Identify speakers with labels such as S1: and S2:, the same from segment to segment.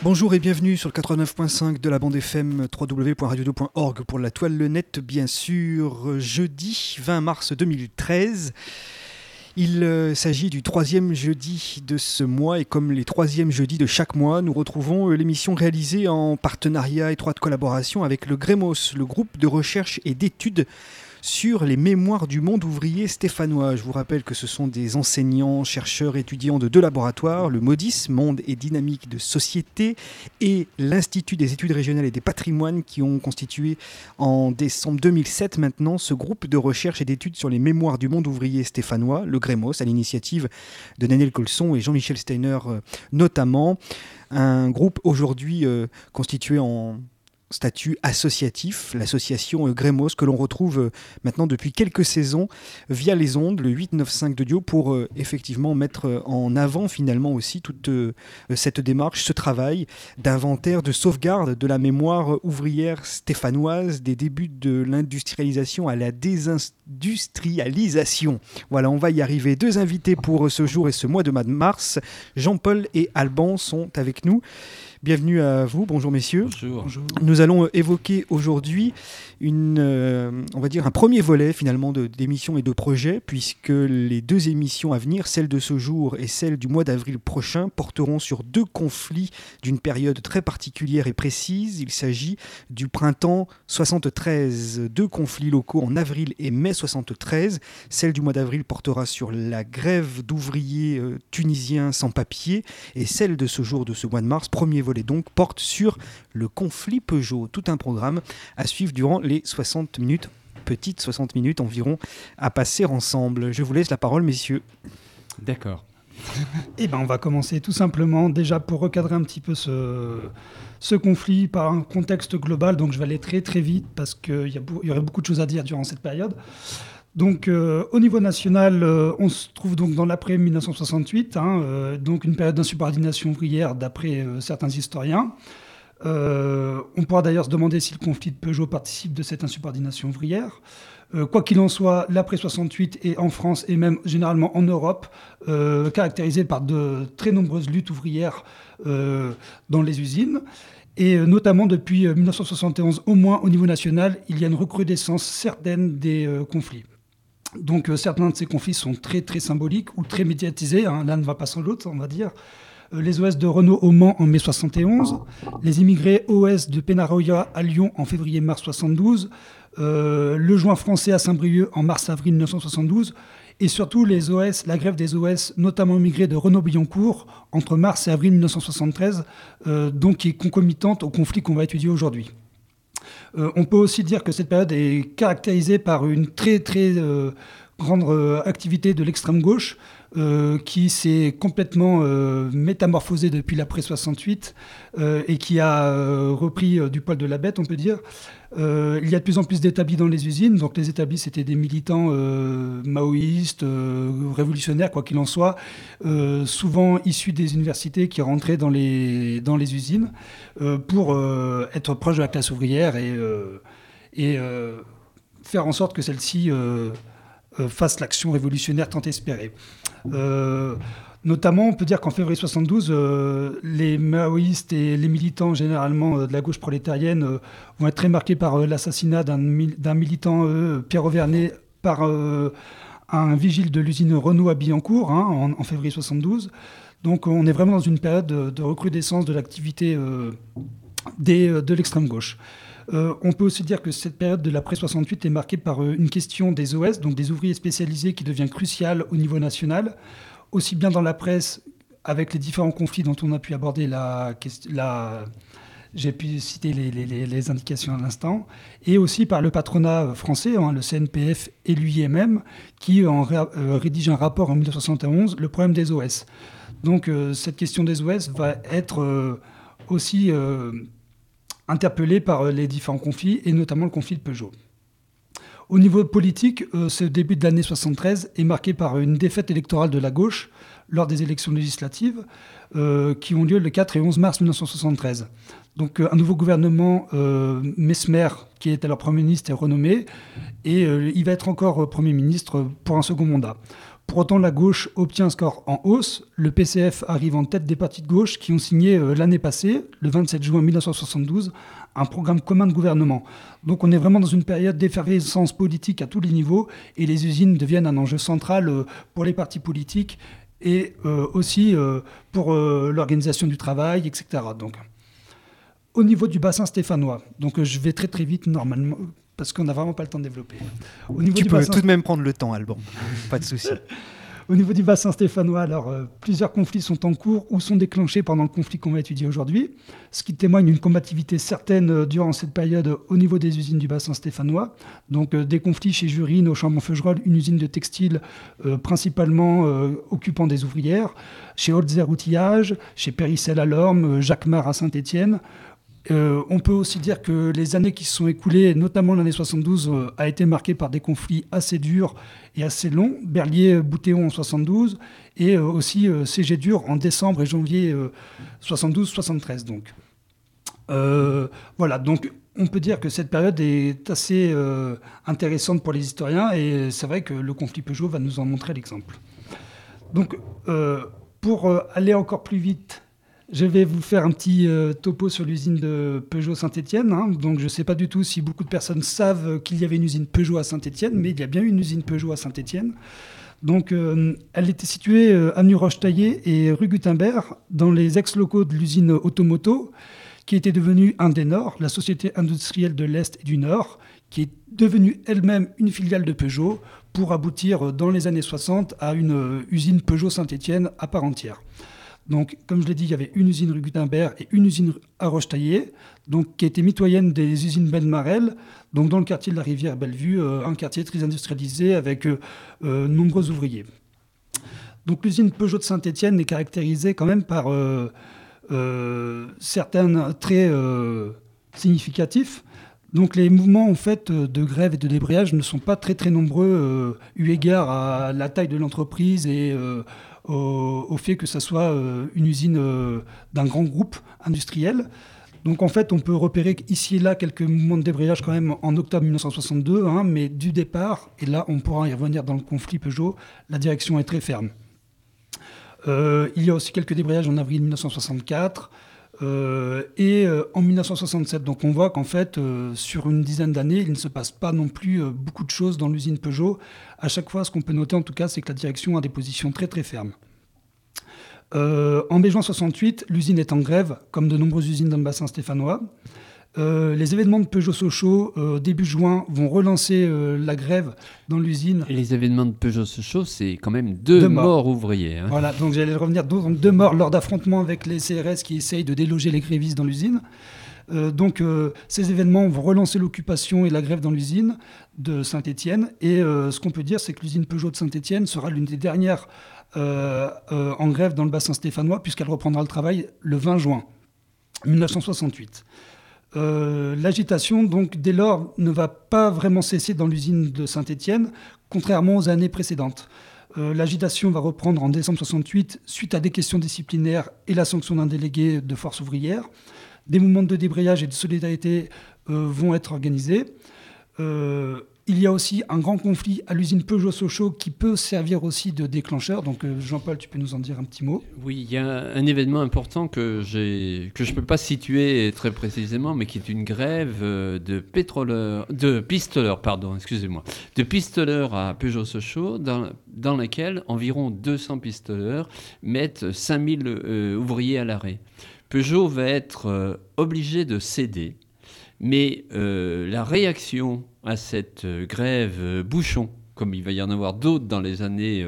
S1: Bonjour et bienvenue sur le 89.5 de la bande FM www.radio2.org pour la toile Le Net, bien sûr, jeudi 20 mars 2013. Il s'agit du troisième jeudi de ce mois et comme les troisièmes jeudis de chaque mois, nous retrouvons l'émission réalisée en partenariat étroite collaboration avec le GREMOS, le groupe de recherche et d'études sur les mémoires du monde ouvrier stéphanois. Je vous rappelle que ce sont des enseignants, chercheurs, étudiants de deux laboratoires, le MODIS, Monde et Dynamique de Société, et l'Institut des études régionales et des patrimoines qui ont constitué en décembre 2007 maintenant ce groupe de recherche et d'études sur les mémoires du monde ouvrier stéphanois, le GREMOS, à l'initiative de Daniel Colson et Jean-Michel Steiner notamment. Un groupe aujourd'hui constitué en statut associatif, l'association GREMOS que l'on retrouve maintenant depuis quelques saisons via les ondes, le 895 de Dio, pour effectivement mettre en avant finalement aussi toute cette démarche, ce travail d'inventaire, de sauvegarde de la mémoire ouvrière stéphanoise des débuts de l'industrialisation à la désindustrialisation. Voilà, on va y arriver. Deux invités pour ce jour et ce mois de mars, Jean-Paul et Alban sont avec nous. Bienvenue à vous, bonjour messieurs.
S2: Bonjour.
S1: Nous allons évoquer aujourd'hui on va dire un premier volet finalement d'émissions et de projets, puisque les deux émissions à venir, celle de ce jour et celle du mois d'avril prochain, porteront sur deux conflits d'une période très particulière et précise. Il s'agit du printemps 73, deux conflits locaux en avril et mai 73. Celle du mois d'avril portera sur la grève d'ouvriers tunisiens sans papier, et celle de ce jour, de ce mois de mars, premier volet donc, porte sur le conflit Peugeot. Tout un programme à suivre durant les 60 minutes, petites 60 minutes environ, à passer ensemble. Je vous laisse la parole, messieurs.
S2: D'accord.
S3: Eh ben, on va commencer tout simplement, déjà pour recadrer un petit peu ce conflit par un contexte global. Donc je vais aller très très vite parce qu'il y aurait beaucoup de choses à dire durant cette période. Donc, au niveau national, on se trouve donc dans l'après-1968, donc une période d'insubordination ouvrière d'après certains historiens. On pourra d'ailleurs se demander si le conflit de Peugeot participe de cette insubordination ouvrière. Quoi qu'il en soit, l'après-68 est en France et même généralement en Europe caractérisé par de très nombreuses luttes ouvrières dans les usines. Et notamment depuis 1971, au moins au niveau national, il y a une recrudescence certaine des conflits. Donc certains de ces conflits sont très très symboliques ou très médiatisés, l'un ne va pas sans l'autre, on va dire. Les OS de Renault au Mans en mai 71, les immigrés OS de Penaroya à Lyon en février-mars 72, le joint français à Saint-Brieuc en mars-avril 1972, et surtout les OS, la grève des OS, notamment immigrés de Renault-Billancourt entre mars et avril 1973, donc qui est concomitante au conflit qu'on va étudier aujourd'hui. On peut aussi dire que cette période est caractérisée par une très très grande activité de l'extrême gauche qui s'est complètement métamorphosée depuis l'après-68 et qui a repris du poil de la bête, on peut dire. Il y a de plus en plus d'établis dans les usines. Donc les établis, c'était des militants maoïstes, révolutionnaires, quoi qu'il en soit, souvent issus des universités qui rentraient dans les usines pour être proches de la classe ouvrière et faire en sorte que celle-ci fasse l'action révolutionnaire tant espérée. Notamment, on peut dire qu'en février 72, les maoïstes et les militants généralement de la gauche prolétarienne vont être très marqués par l'assassinat d'un militant, Pierre Auvernet, par un vigile de l'usine Renault à Billancourt en février 72. Donc on est vraiment dans une période de recrudescence de l'activité de l'extrême gauche. On peut aussi dire que cette période de l'après-68 est marquée par une question des OS, donc des ouvriers spécialisés, qui devient cruciale au niveau national, aussi bien dans la presse, avec les différents conflits dont on a pu aborder j'ai pu citer les indications à l'instant, et aussi par le patronat français, le CNPF et l'UIMM, qui rédige un rapport en 1971, le problème des OS. Donc cette question des OS va être aussi interpellée par les différents conflits, et notamment le conflit de Peugeot. Au niveau politique, ce début de l'année 73 est marqué par une défaite électorale de la gauche lors des élections législatives qui ont lieu le 4 et 11 mars 1973. Donc un nouveau gouvernement, Messmer, qui est alors Premier ministre, est renommé, et il va être encore Premier ministre pour un second mandat. Pour autant, la gauche obtient un score en hausse. Le PCF arrive en tête des partis de gauche qui ont signé l'année passée, le 27 juin 1972, un programme commun de gouvernement. Donc on est vraiment dans une période d'effervescence politique à tous les niveaux et les usines deviennent un enjeu central pour les partis politiques et aussi pour l'organisation du travail, etc. Donc, au niveau du bassin stéphanois, donc je vais très très vite normalement parce qu'on n'a vraiment pas le temps de développer.
S1: Tu peux tout de même prendre le temps, Alban, pas de souci.
S3: Au niveau du bassin stéphanois, alors, plusieurs conflits sont en cours ou sont déclenchés pendant le conflit qu'on va étudier aujourd'hui, ce qui témoigne d'une combativité certaine durant cette période au niveau des usines du bassin stéphanois. Donc des conflits chez Jurine, au Chambon-Feugerolles, une usine de textile principalement occupant des ouvrières, chez Holzer Outillage, chez Périssel à Lorme, Jacquemart à Saint-Étienne. On peut aussi dire que les années qui se sont écoulées, notamment l'année 72, a été marquée par des conflits assez durs et assez longs. Berlier-Boutéon en 72 et aussi CG-Dur en décembre et janvier 72-73. Donc. Voilà, donc on peut dire que cette période est assez intéressante pour les historiens et c'est vrai que le conflit Peugeot va nous en montrer l'exemple. Donc pour aller encore plus vite, je vais vous faire un petit topo sur l'usine de Peugeot Saint-Étienne. Donc, je ne sais pas du tout si beaucoup de personnes savent qu'il y avait une usine Peugeot à Saint-Étienne, mais il y a bien une usine Peugeot à Saint-Étienne. Donc, elle était située avenue Roche-Taillée et rue Gutenberg, dans les ex-locaux de l'usine Automoto, qui était devenue Indénor, la société industrielle de l'Est et du Nord, qui est devenue elle-même une filiale de Peugeot, pour aboutir dans les années 60 à une usine Peugeot Saint-Étienne à part entière. Donc, comme je l'ai dit, il y avait une usine rue Gutenberg et une usine à Roche-Taillée, donc, qui était mitoyenne des usines Ben-Marel, donc dans le quartier de la Rivière Bellevue, un quartier très industrialisé avec nombreux ouvriers. Donc, l'usine Peugeot de Saint-Étienne est caractérisée quand même par certains traits significatifs. Donc, les mouvements en fait, de grève et de débrayage ne sont pas très très nombreux, eu égard à la taille de l'entreprise et au fait que ça soit une usine d'un grand groupe industriel. Donc en fait, on peut repérer ici et là quelques mouvements de débrayage quand même en octobre 1962, mais du départ, et là on pourra y revenir dans le conflit Peugeot, la direction est très ferme. Il y a aussi quelques débrayages en avril 1964 et en 1967. Donc on voit qu'en fait, sur une dizaine d'années, il ne se passe pas non plus beaucoup de choses dans l'usine Peugeot. À chaque fois, ce qu'on peut noter en tout cas, c'est que la direction a des positions très très fermes. En mai-juin 68, l'usine est en grève, comme de nombreuses usines dans le bassin stéphanois. Les événements de Peugeot-Sochaux, début juin, vont relancer la grève dans l'usine.
S2: Et les événements de Peugeot-Sochaux, c'est quand même deux morts ouvriers.
S3: Voilà, donc j'allais revenir, donc 2 morts lors d'affrontements avec les CRS qui essayent de déloger les grévistes dans l'usine. Ces événements vont relancer l'occupation et la grève dans l'usine de Saint-Étienne. Et ce qu'on peut dire, c'est que l'usine Peugeot de Saint-Étienne sera l'une des dernières en grève dans le bassin stéphanois, puisqu'elle reprendra le travail le 20 juin 1968. L'agitation, donc, dès lors, ne va pas vraiment cesser dans l'usine de Saint-Étienne, contrairement aux années précédentes. L'agitation va reprendre en décembre 68 suite à des questions disciplinaires et la sanction d'un délégué de force ouvrière. Des mouvements de débrayage et de solidarité vont être organisés. Il y a aussi un grand conflit à l'usine Peugeot-Sochaux qui peut servir aussi de déclencheur. Donc Jean-Paul, tu peux nous en dire un petit mot ?
S2: Oui, il y a un événement important que je ne peux pas situer très précisément, mais qui est une grève de pistoleurs à Peugeot-Sochaux, dans laquelle environ 200 pistoleurs mettent 5000 ouvriers à l'arrêt. Peugeot va être obligé de céder, mais la réaction à cette grève bouchon, comme il va y en avoir d'autres dans les années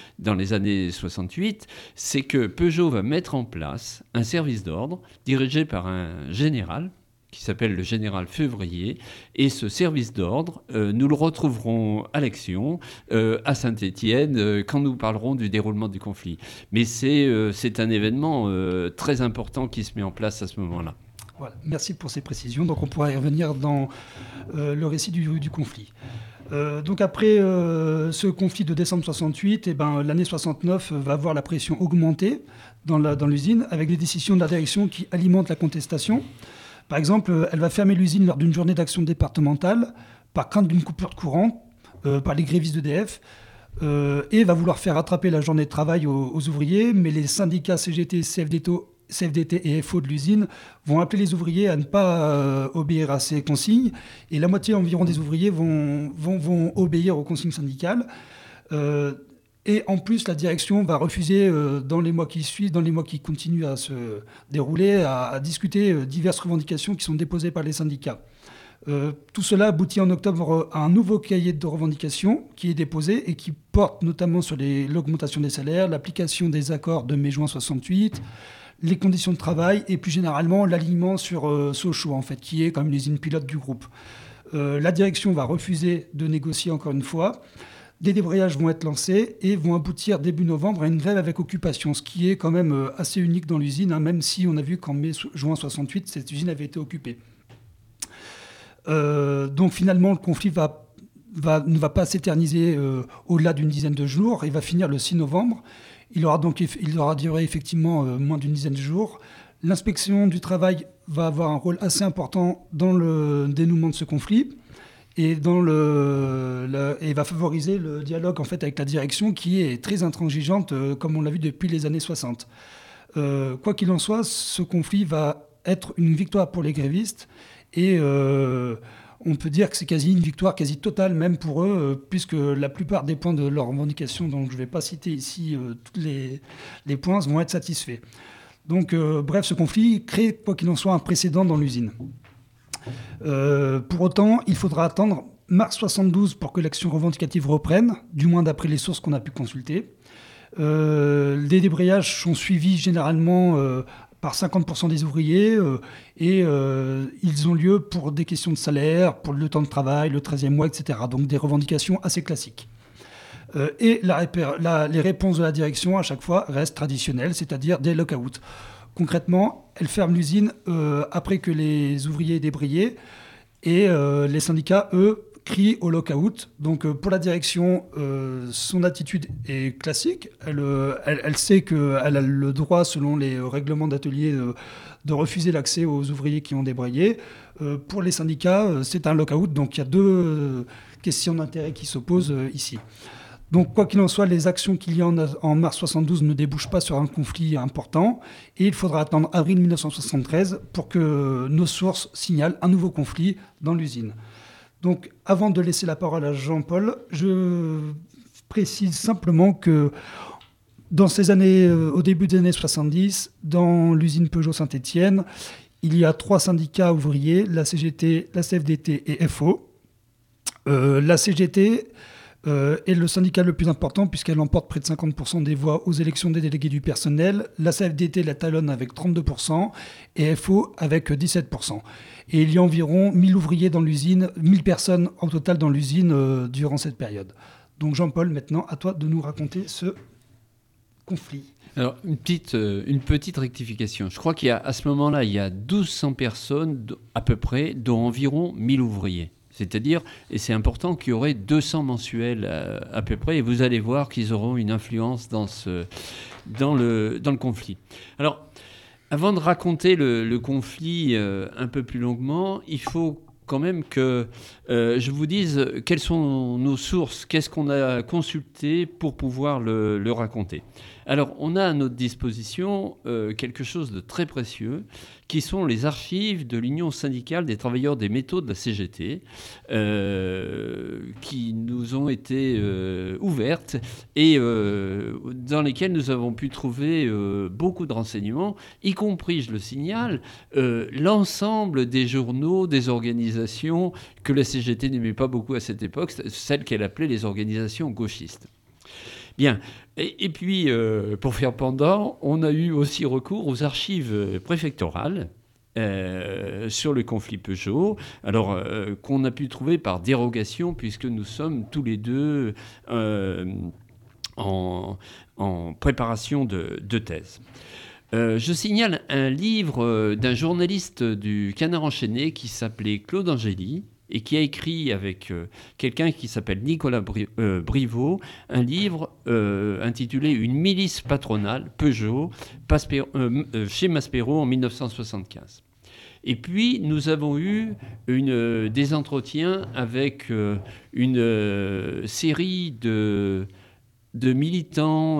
S2: 68, c'est que Peugeot va mettre en place un service d'ordre dirigé par un général qui s'appelle le général Février. Et ce service d'ordre, nous le retrouverons à l'action, à Saint-Étienne, quand nous parlerons du déroulement du conflit. Mais c'est un événement très important qui se met en place à ce moment-là.
S3: Voilà, merci pour ces précisions. Donc on pourra y revenir dans le récit du conflit. Donc après ce conflit de décembre 68, l'année 69 va voir la pression augmenter dans l'usine avec des décisions de la direction qui alimentent la contestation. Par exemple, elle va fermer l'usine lors d'une journée d'action départementale par crainte d'une coupure de courant par les grévistes d'EDF. et va vouloir faire rattraper la journée de travail aux ouvriers, mais les syndicats CGT, CFDT et FO de l'usine vont appeler les ouvriers à ne pas obéir à ces consignes, et la moitié environ des ouvriers vont obéir aux consignes syndicales. Et en plus, la direction va refuser, dans les mois qui suivent, dans les mois qui continuent à se dérouler, à discuter diverses revendications qui sont déposées par les syndicats. Tout cela aboutit en octobre à un nouveau cahier de revendications qui est déposé et qui porte notamment sur l'augmentation des salaires, l'application des accords de mai-juin 68, les conditions de travail et plus généralement l'alignement sur Sochaux, en fait, qui est quand même l'usine pilote du groupe. La direction va refuser de négocier encore une fois. Des débrayages vont être lancés et vont aboutir début novembre à une grève avec occupation, ce qui est quand même assez unique dans l'usine, hein, même si on a vu qu'en mai-juin 68, cette usine avait été occupée. Donc finalement, le conflit ne va pas s'éterniser au-delà d'une dizaine de jours et va finir le 6 novembre. Il aura duré effectivement moins d'une dizaine de jours. L'inspection du travail va avoir un rôle assez important dans le dénouement de ce conflit et va favoriser le dialogue en fait, avec la direction qui est très intransigeante, comme on l'a vu depuis les années 60. Quoi qu'il en soit, ce conflit va être une victoire pour les grévistes et on peut dire que c'est quasi une victoire quasi totale même pour eux, puisque la plupart des points de leurs revendications, donc je ne vais pas citer ici tous les points, vont être satisfaits. Donc bref, ce conflit crée, quoi qu'il en soit, un précédent dans l'usine. Pour autant, il faudra attendre mars 72 pour que l'action revendicative reprenne, du moins d'après les sources qu'on a pu consulter. Les débrayages sont suivis généralement par 50% des ouvriers et ils ont lieu pour des questions de salaire, pour le temps de travail, le 13e mois, etc. Donc des revendications assez classiques. Et les réponses de la direction à chaque fois restent traditionnelles, c'est-à-dire des lock-outs. Concrètement, elle ferme l'usine après que les ouvriers aient débrayé et les syndicats, eux, crient au lock-out. Donc pour la direction, son attitude est classique. Elle sait qu'elle a le droit, selon les règlements d'atelier, de refuser l'accès aux ouvriers qui ont débrayé. Pour les syndicats, c'est un lock-out. Donc il y a deux questions d'intérêt qui s'opposent ici. Donc, quoi qu'il en soit, les actions qu'il y a en mars 72 ne débouchent pas sur un conflit important et il faudra attendre avril 1973 pour que nos sources signalent un nouveau conflit dans l'usine. Donc, avant de laisser la parole à Jean-Paul, je précise simplement que dans ces années, au début des années 70, dans l'usine Peugeot Saint-Étienne, il y a 3 syndicats ouvriers, la CGT, la CFDT et FO. La CGT est le syndicat le plus important puisqu'elle emporte près de 50% des voix aux élections des délégués du personnel. La CFDT la talonne avec 32% et FO avec 17%. Et il y a environ 1000 ouvriers dans l'usine, 1000 personnes en total dans l'usine durant cette période. Donc Jean-Paul, maintenant, à toi de nous raconter ce conflit.
S2: Alors, une petite rectification. Je crois qu'à ce moment-là, il y a 1200 personnes à peu près, dont environ 1000 ouvriers. C'est-à-dire, et c'est important, qu'il y aurait 200 mensuels à peu près, et vous allez voir qu'ils auront une influence dans le conflit. Alors, avant de raconter le conflit un peu plus longuement, il faut quand même que je vous dise quelles sont nos sources, qu'est-ce qu'on a consulté pour pouvoir le raconter. Alors, on a à notre disposition quelque chose de très précieux, qui sont les archives de l'Union syndicale des travailleurs des métaux de la CGT, qui nous ont été ouvertes et dans lesquelles nous avons pu trouver beaucoup de renseignements, y compris, je le signale, l'ensemble des journaux, des organisations que la CGT n'aimait pas beaucoup à cette époque, celles qu'elle appelait les organisations gauchistes. Bien. Et puis, pour faire pendant, on a eu aussi recours aux archives préfectorales sur le conflit Peugeot, alors qu'on a pu trouver par dérogation, puisque nous sommes tous les deux en préparation de thèse. Je signale un livre d'un journaliste du Canard enchaîné qui s'appelait Claude Angéli, et qui a écrit avec quelqu'un qui s'appelle Nicolas Briveau, un livre intitulé « Une milice patronale, Peugeot, chez Maspero en 1975 ». Et puis, nous avons eu des entretiens avec une série de de militants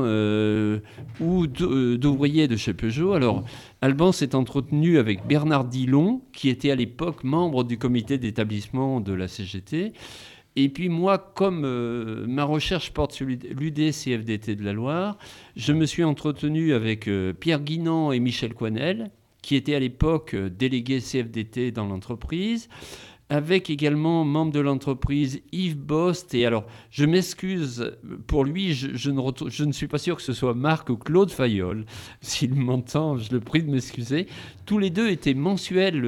S2: ou d'ouvriers de chez Peugeot. Alors, Alban s'est entretenu avec Bernard Dillon, qui était à l'époque membre du comité d'établissement de la CGT. Et puis moi, comme ma recherche porte sur l'UD-CFDT de la Loire, je me suis entretenu avec Pierre Guinan et Michel Coinel, qui étaient à l'époque délégués CFDT dans l'entreprise, avec également membre de l'entreprise Yves Bost. Et alors, je m'excuse pour lui, je ne suis pas sûr que ce soit Marc ou Claude Fayol. S'il m'entend, je le prie de m'excuser. Tous les deux étaient mensuels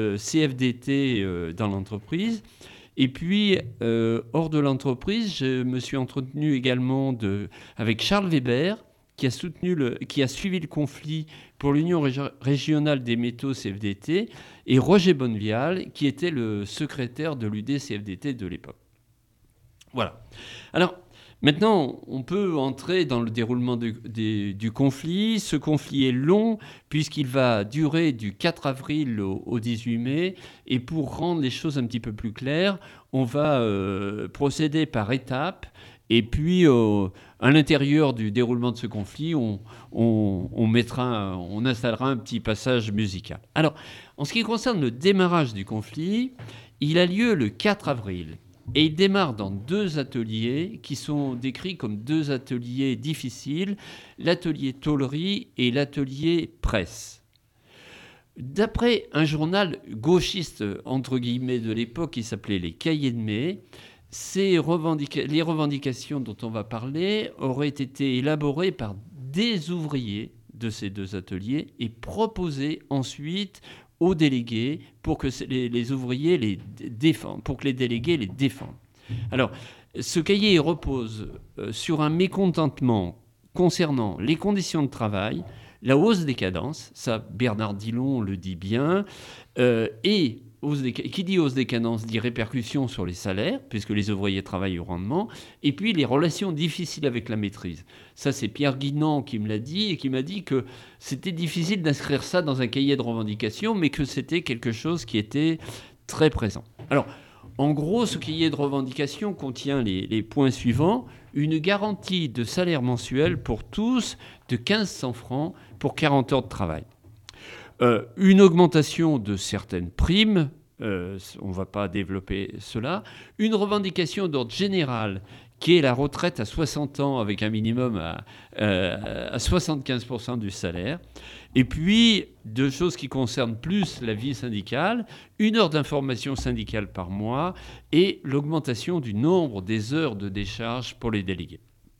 S2: CFDT dans l'entreprise. Et puis, hors de l'entreprise, je me suis entretenu également avec Charles Weber, qui a suivi le conflit pour l'Union régionale des métaux CFDT, et Roger Bonnevial, qui était le secrétaire de l'UD-CFDT de l'époque. Voilà. Alors, maintenant, on peut entrer dans le déroulement du conflit. Ce conflit est long, puisqu'il va durer du 4 avril au 18 mai. Et pour rendre les choses un petit peu plus claires, on va procéder par étapes. Et puis, à l'intérieur du déroulement de ce conflit, on installera un petit passage musical. Alors, en ce qui concerne le démarrage du conflit, il a lieu le 4 avril. Et il démarre dans 2 ateliers qui sont décrits comme 2 ateliers difficiles, l'atelier tôlerie et l'atelier presse. D'après un journal gauchiste, entre guillemets, de l'époque, qui s'appelait Les Cahiers de mai, les revendications dont on va parler auraient été élaborées par des ouvriers de ces 2 ateliers et proposées ensuite aux délégués pour que les ouvriers les défendent, pour que les délégués les défendent. Alors, ce cahier repose sur un mécontentement concernant les conditions de travail, la hausse des cadences, ça Bernard Dillon le dit bien, et qui dit hausse des cadences dit répercussion sur les salaires, puisque les ouvriers travaillent au rendement, et puis les relations difficiles avec la maîtrise. Ça, c'est Pierre Guinan qui me l'a dit, et qui m'a dit que c'était difficile d'inscrire ça dans un cahier de revendications, mais que c'était quelque chose qui était très présent. Alors, en gros, ce cahier de revendications contient les points suivants. Une garantie de salaire mensuel pour tous de 1500 francs pour 40 heures de travail. Une augmentation de certaines primes, on ne va pas développer cela, une revendication d'ordre général qui est la retraite à 60 ans avec un minimum à 75% du salaire, et puis 2 choses qui concernent plus la vie syndicale, 1 heure d'information syndicale par mois et l'augmentation du nombre des heures de décharge pour les délégués.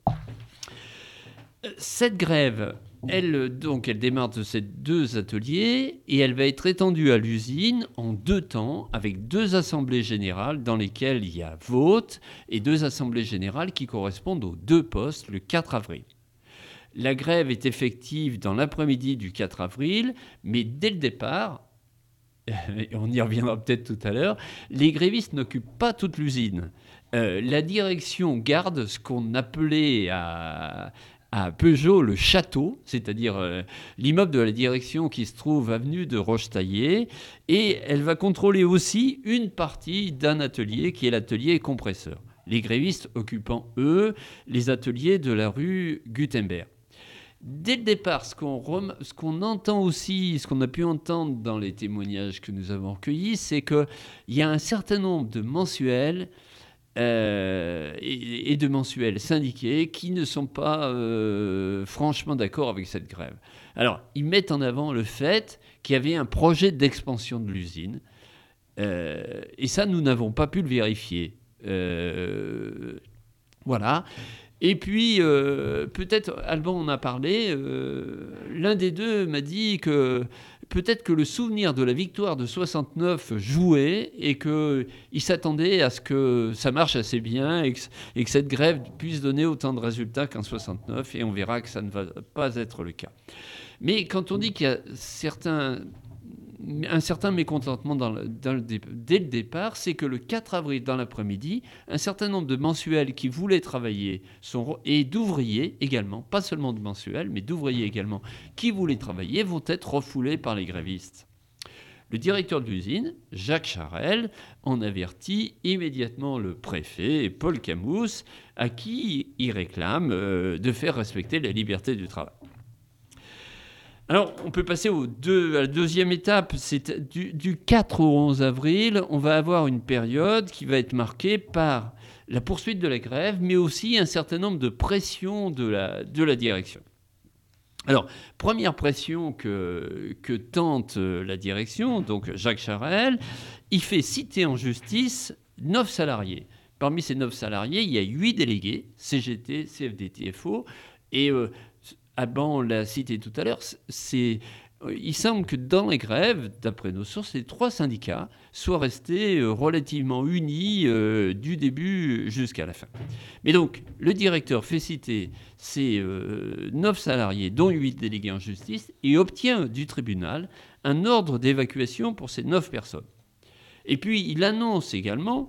S2: Cette grève, elle démarre de ces 2 ateliers et elle va être étendue à l'usine en 2 temps avec 2 assemblées générales dans lesquelles il y a vote et 2 assemblées générales qui correspondent aux 2 postes le 4 avril. La grève est effective dans l'après-midi du 4 avril, mais dès le départ, on y reviendra peut-être tout à l'heure, les grévistes n'occupent pas toute l'usine. La direction garde ce qu'on appelait à Peugeot le château, c'est-à-dire l'immeuble de la direction qui se trouve avenue de Rochetaillé, et elle va contrôler aussi une partie d'un atelier qui est l'atelier compresseur. Les grévistes occupant, eux, les ateliers de la rue Gutenberg. Dès le départ, ce qu'on entend aussi, ce qu'on a pu entendre dans les témoignages que nous avons recueillis, c'est qu'il y a un certain nombre de mensuels et de mensuels syndiqués qui ne sont pas franchement d'accord avec cette grève. Alors, ils mettent en avant le fait qu'il y avait un projet d'expansion de l'usine, et ça, nous n'avons pas pu le vérifier. Voilà. Et puis, peut-être, Alban en a parlé, l'un des 2 m'a dit que peut-être que le souvenir de la victoire de 69 jouait et qu'il s'attendait à ce que ça marche assez bien et que cette grève puisse donner autant de résultats qu'en 69, et on verra que ça ne va pas être le cas. Mais quand on dit qu'il y a un certain mécontentement dès le départ, c'est que le 4 avril dans l'après-midi, un certain nombre de mensuels qui voulaient travailler et d'ouvriers également, pas seulement de mensuels, mais d'ouvriers également, qui voulaient travailler, vont être refoulés par les grévistes. Le directeur de l'usine, Jacques Charel, en avertit immédiatement le préfet, Paul Camous, à qui il réclame de faire respecter la liberté du travail. Alors, on peut passer à la deuxième étape. C'est du 4 au 11 avril, on va avoir une période qui va être marquée par la poursuite de la grève, mais aussi un certain nombre de pressions de la direction. Alors, première pression que tente la direction, donc Jacques Charel, il fait citer en justice 9 salariés. Parmi ces 9 salariés, il y a 8 délégués, CGT, CFDT, FO, et Alban l'a cité tout à l'heure, il semble que dans les grèves, d'après nos sources, les 3 syndicats soient restés relativement unis du début jusqu'à la fin. Mais donc, le directeur fait citer ces 9 salariés, dont 8 délégués en justice, et obtient du tribunal un ordre d'évacuation pour ces 9 personnes. Et puis, il annonce également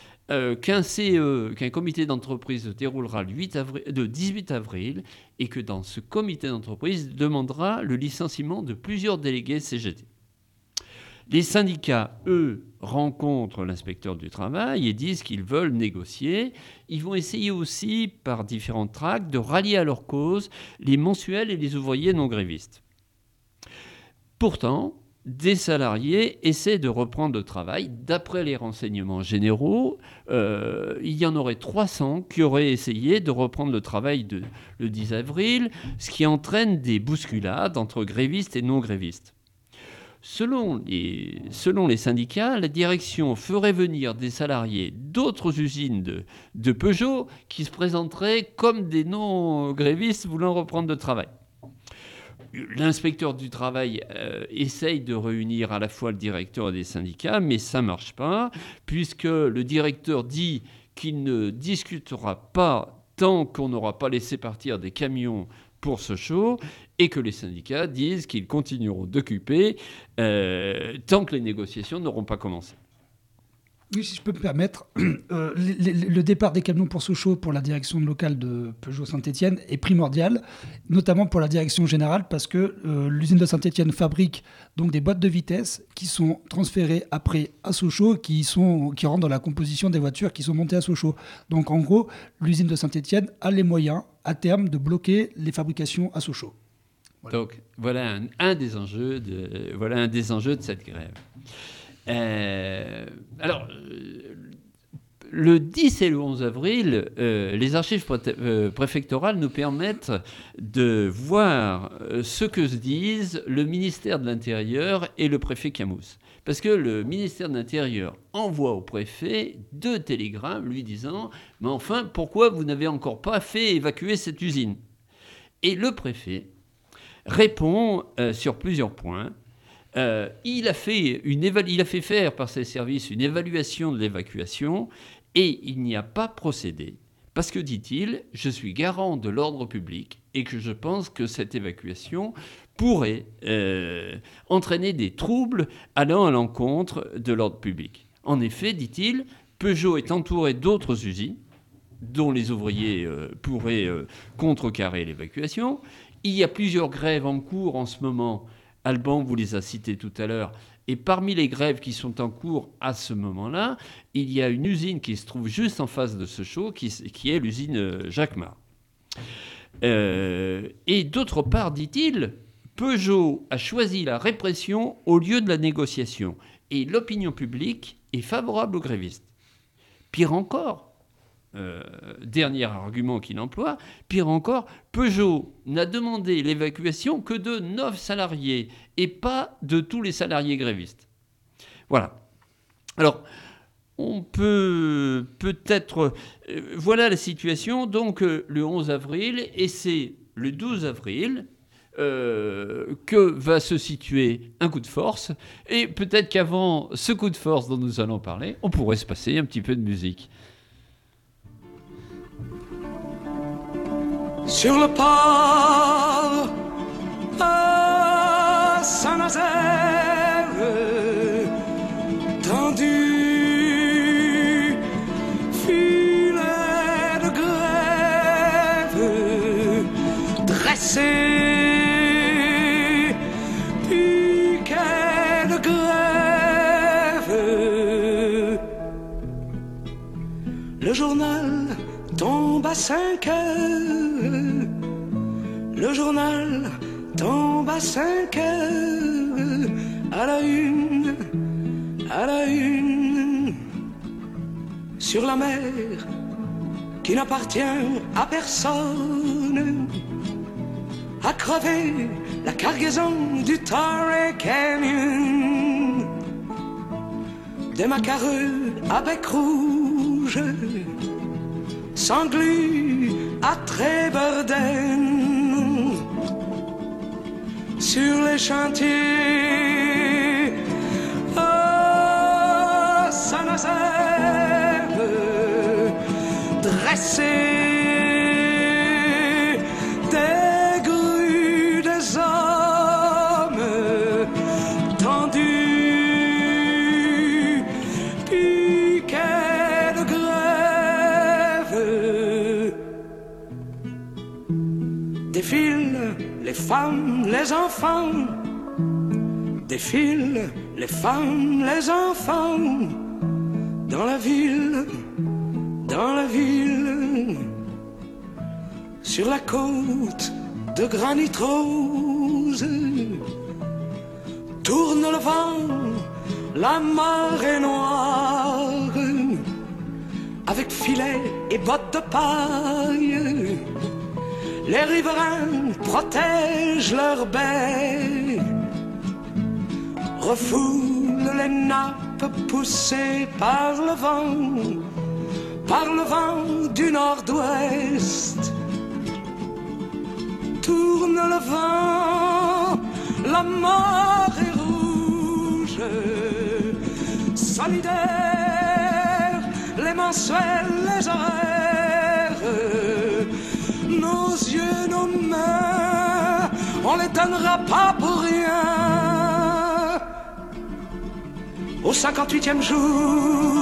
S2: qu'un comité d'entreprise se déroulera le 18 avril et que dans ce comité d'entreprise demandera le licenciement de plusieurs délégués CGT. Les syndicats, eux, rencontrent l'inspecteur du travail et disent qu'ils veulent négocier. Ils vont essayer aussi, par différents tracts, de rallier à leur cause les mensuels et les ouvriers non grévistes. Pourtant, des salariés essaient de reprendre le travail. D'après les renseignements généraux, il y en aurait 300 qui auraient essayé de reprendre le travail le 10 avril, ce qui entraîne des bousculades entre grévistes et non-grévistes. Selon les syndicats, la direction ferait venir des salariés d'autres usines de Peugeot qui se présenteraient comme des non-grévistes voulant reprendre le travail. L'inspecteur du travail essaye de réunir à la fois le directeur et des syndicats, mais ça ne marche pas, puisque le directeur dit qu'il ne discutera pas tant qu'on n'aura pas laissé partir des camions pour Sochaux, et que les syndicats disent qu'ils continueront d'occuper tant que les négociations n'auront pas commencé.
S3: Oui, si je peux me permettre, le départ des camions pour Sochaux pour la direction locale de Peugeot Saint-Étienne est primordial, notamment pour la direction générale, parce que l'usine de Saint-Étienne fabrique donc des boîtes de vitesse qui sont transférées après à Sochaux, qui rentrent dans la composition des voitures qui sont montées à Sochaux. Donc en gros, l'usine de Saint-Étienne a les moyens, à terme, de bloquer les fabrications à Sochaux.
S2: Voilà. Donc voilà un des enjeux de cette grève. Alors, le 10 et le 11 avril, les archives préfectorales nous permettent de voir ce que se disent le ministère de l'Intérieur et le préfet Camous. Parce que le ministère de l'Intérieur envoie au préfet 2 télégrammes lui disant « Mais enfin, pourquoi vous n'avez encore pas fait évacuer cette usine ?» Et le préfet répond sur plusieurs points. Il a fait faire par ses services une évaluation de l'évacuation et il n'y a pas procédé parce que, dit-il, je suis garant de l'ordre public et que je pense que cette évacuation pourrait entraîner des troubles allant à l'encontre de l'ordre public. En effet, dit-il, Peugeot est entouré d'autres usines dont les ouvriers pourraient contrecarrer l'évacuation. Il y a plusieurs grèves en cours en ce moment. Alban vous les a citées tout à l'heure. Et parmi les grèves qui sont en cours à ce moment-là, il y a une usine qui se trouve juste en face de Sochaux, qui est l'usine Jacquemart. Et d'autre part, dit-il, Peugeot a choisi la répression au lieu de la négociation. Et l'opinion publique est favorable aux grévistes. Pire encore, dernier argument qu'il emploie, pire encore, Peugeot n'a demandé l'évacuation que de 9 salariés et pas de tous les salariés grévistes. Voilà. Alors, on peut peut-être... voilà la situation, donc le 11 avril, et c'est le 12 avril que va se situer un coup de force, et peut-être qu'avant ce coup de force dont nous allons parler, on pourrait se passer un petit peu de musique.
S4: Sur le port à Saint-Nazaire, tendu, filet de grève, dressé, piquet de grève. 5 heures. Le journal tombe à 5 heures. À la une, à la une. Sur la mer qui n'appartient à personne, a crevé la cargaison du Torrey Canyon. Des macareux à bec rouge s'engluent à Trébeurden. Sur les chantiers à Saint-Nazaire, dressés des grues des hommes tendus, piquets de grève. Défilent les femmes, les enfants, défilent les femmes, les enfants, dans la ville, dans la ville, sur la côte de granit rose. Tourne le vent, la marée noire, avec filet et bottes de paille. Les riverains protègent leurs baies, refoulent les nappes poussées par le vent du nord-ouest. Tourne le vent, la marée rouge, solidaire, les mensuels, les horaires. Nos yeux, nos mains, on les donnera pas pour rien. Au 58e jour,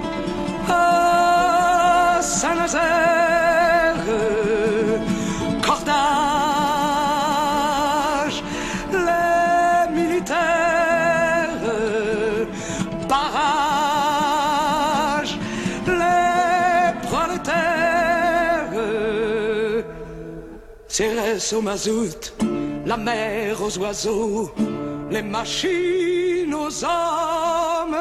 S4: à Saint-Nazaire, cordage, les militaires, barrage, les prolétaires. Cérès au mazout, la mer aux oiseaux, les machines aux hommes.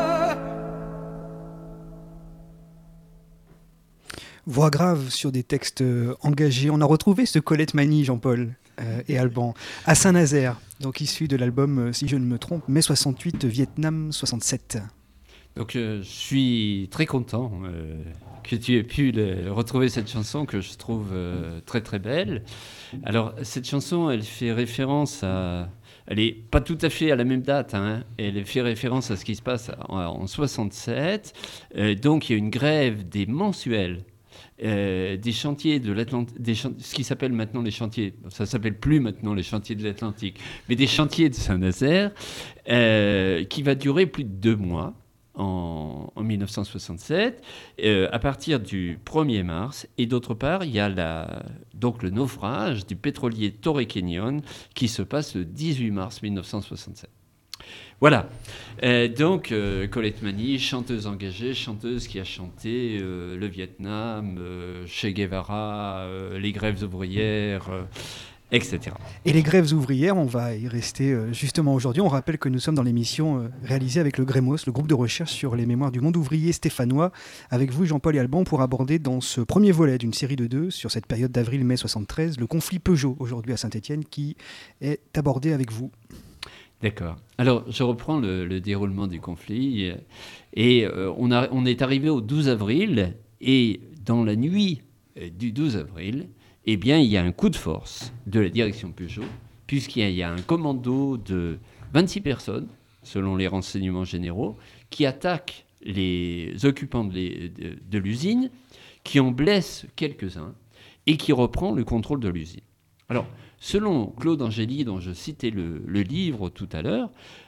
S1: Voix grave sur des textes engagés. On a retrouvé ce Colette Mani, Jean-Paul et Alban, à Saint-Nazaire, donc issu de l'album, si je ne me trompe, mai 68, Vietnam 67.
S2: Donc je suis très content que tu aies pu retrouver cette chanson que je trouve très très belle. Alors cette chanson, elle fait référence à... Elle n'est pas tout à fait à la même date, hein. Elle fait référence à ce qui se passe en 67. Donc il y a une grève des mensuels. Des chantiers de l'Atlantique, ce qui s'appelle maintenant les chantiers, ça s'appelle plus maintenant les chantiers de l'Atlantique, mais des chantiers de Saint-Nazaire, qui va durer plus de 2 mois en 1967, à partir du 1er mars. Et d'autre part, il y a donc le naufrage du pétrolier Torrey Canyon qui se passe le 18 mars 1967. Voilà. Donc, Colette Mani, chanteuse engagée, chanteuse qui a chanté le Vietnam, Che Guevara, les grèves ouvrières, etc.
S1: Et les grèves ouvrières, on va y rester justement aujourd'hui. On rappelle que nous sommes dans l'émission réalisée avec le GREMOS, le groupe de recherche sur les mémoires du monde ouvrier stéphanois, avec vous, Jean-Paul et Alban, pour aborder dans ce premier volet d'une série de 2 sur cette période d'avril-mai 73, le conflit Peugeot, aujourd'hui à Saint-Étienne, qui est abordé avec vous.
S2: D'accord. Alors, je reprends le déroulement du conflit. Et on est arrivé au 12 avril. Et dans la nuit du 12 avril, eh bien, il y a un coup de force de la direction Peugeot, puisqu'il y a un commando de 26 personnes, selon les renseignements généraux, qui attaque les occupants de l'usine, qui en blesse quelques-uns et qui reprend le contrôle de l'usine. Alors, selon Claude Angéli, dont je citais le livre tout à l'heure,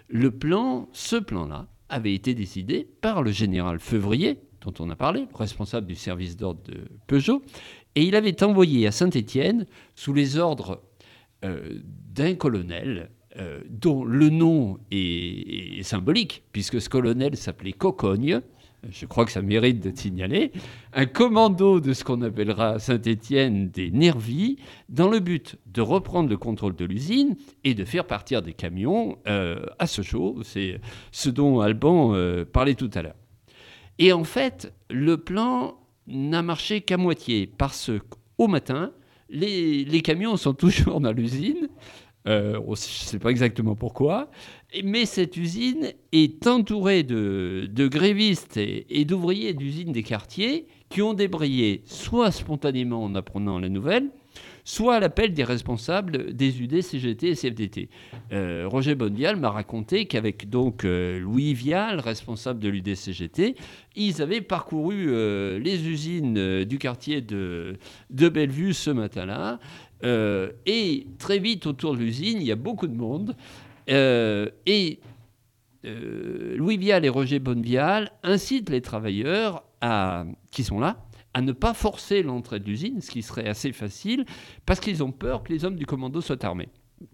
S2: ce plan-là avait été décidé par le général Feuvrier, dont on a parlé, responsable du service d'ordre de Peugeot, et il avait envoyé à Saint-Étienne, sous les ordres d'un colonel, dont le nom est symbolique, puisque ce colonel s'appelait Cocogne, je crois que ça mérite d'être signalé, un commando de ce qu'on appellera à Saint-Étienne des nervis, dans le but de reprendre le contrôle de l'usine et de faire partir des camions à Sochaux. C'est ce dont Alban parlait tout à l'heure. Et en fait, le plan n'a marché qu'à moitié, parce qu'au matin, les camions sont toujours dans l'usine. Je ne sais pas exactement pourquoi, mais cette usine est entourée de grévistes et d'ouvriers d'usines des quartiers qui ont débrayé soit spontanément en apprenant la nouvelle, soit à l'appel des responsables des UD, CGT et CFDT. Roger Bonnevial m'a raconté qu'avec donc Louis Vial, responsable de l'UD CGT, ils avaient parcouru les usines du quartier de Bellevue ce matin-là. Et très vite, autour de l'usine, il y a beaucoup de monde. Louis Vial et Roger Bonnevial incitent les travailleurs qui sont là à ne pas forcer l'entrée de l'usine, ce qui serait assez facile, parce qu'ils ont peur que les hommes du commando soient armés.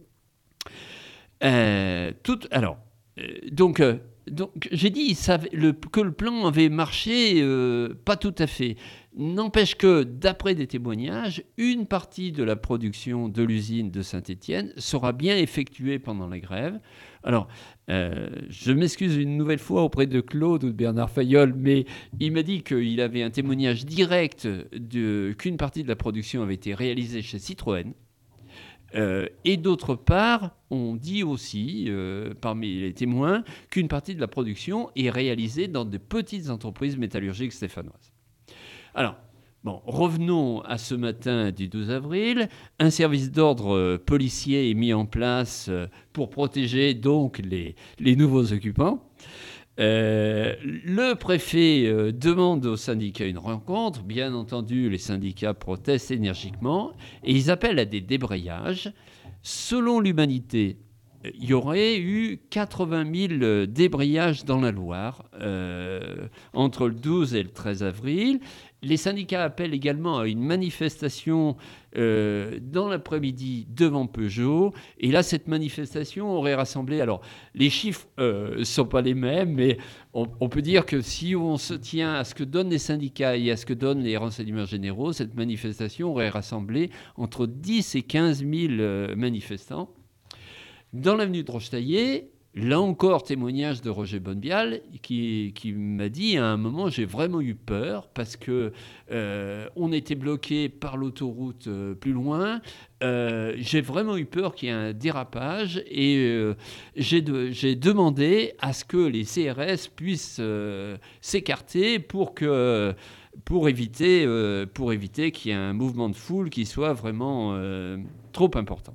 S2: Donc j'ai dit que le plan avait marché, pas tout à fait. N'empêche que, d'après des témoignages, une partie de la production de l'usine de Saint-Étienne sera bien effectuée pendant la grève. Alors, je m'excuse une nouvelle fois auprès de Claude ou de Bernard Fayolle, mais il m'a dit qu'il avait un témoignage direct qu'une partie de la production avait été réalisée chez Citroën. Et d'autre part, on dit aussi, parmi les témoins, qu'une partie de la production est réalisée dans de petites entreprises métallurgiques stéphanoises. Alors, revenons à ce matin du 12 avril. Un service d'ordre policier est mis en place pour protéger donc les nouveaux occupants. Le préfet demande aux syndicats une rencontre. Bien entendu, les syndicats protestent énergiquement et ils appellent à des débrayages. Selon l'Humanité, il y aurait eu 80 000 débrayages dans la Loire entre le 12 et le 13 avril. Les syndicats appellent également à une manifestation dans l'après-midi devant Peugeot. Et là, cette manifestation aurait rassemblé... Alors, les chiffres ne sont pas les mêmes, mais on peut dire que si on se tient à ce que donnent les syndicats et à ce que donnent les renseignements généraux, cette manifestation aurait rassemblé entre 10 et 15 000 manifestants. Dans l'avenue de Rochetaillé, là encore, témoignage de Roger Bonnevial qui m'a dit à un moment, j'ai vraiment eu peur parce que on était bloqué par l'autoroute plus loin. J'ai vraiment eu peur qu'il y ait un dérapage et j'ai demandé à ce que les CRS puissent s'écarter pour éviter qu'il y ait un mouvement de foule qui soit vraiment trop important.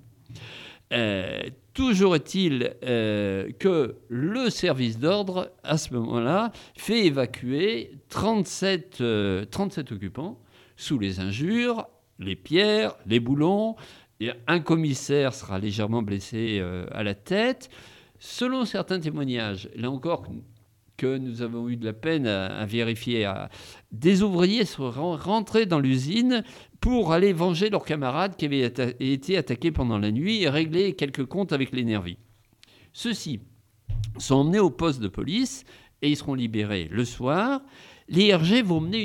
S2: Toujours est-il que le service d'ordre, à ce moment-là, fait évacuer 37 occupants sous les injures, les pierres, les boulons. Et un commissaire sera légèrement blessé à la tête. Selon certains témoignages, là encore que nous avons eu de la peine à vérifier, des ouvriers seraient rentrés dans l'usine pour aller venger leurs camarades qui avaient été attaqués pendant la nuit et régler quelques comptes avec les nervis. Ceux-ci sont emmenés au poste de police et ils seront libérés le soir. Les RG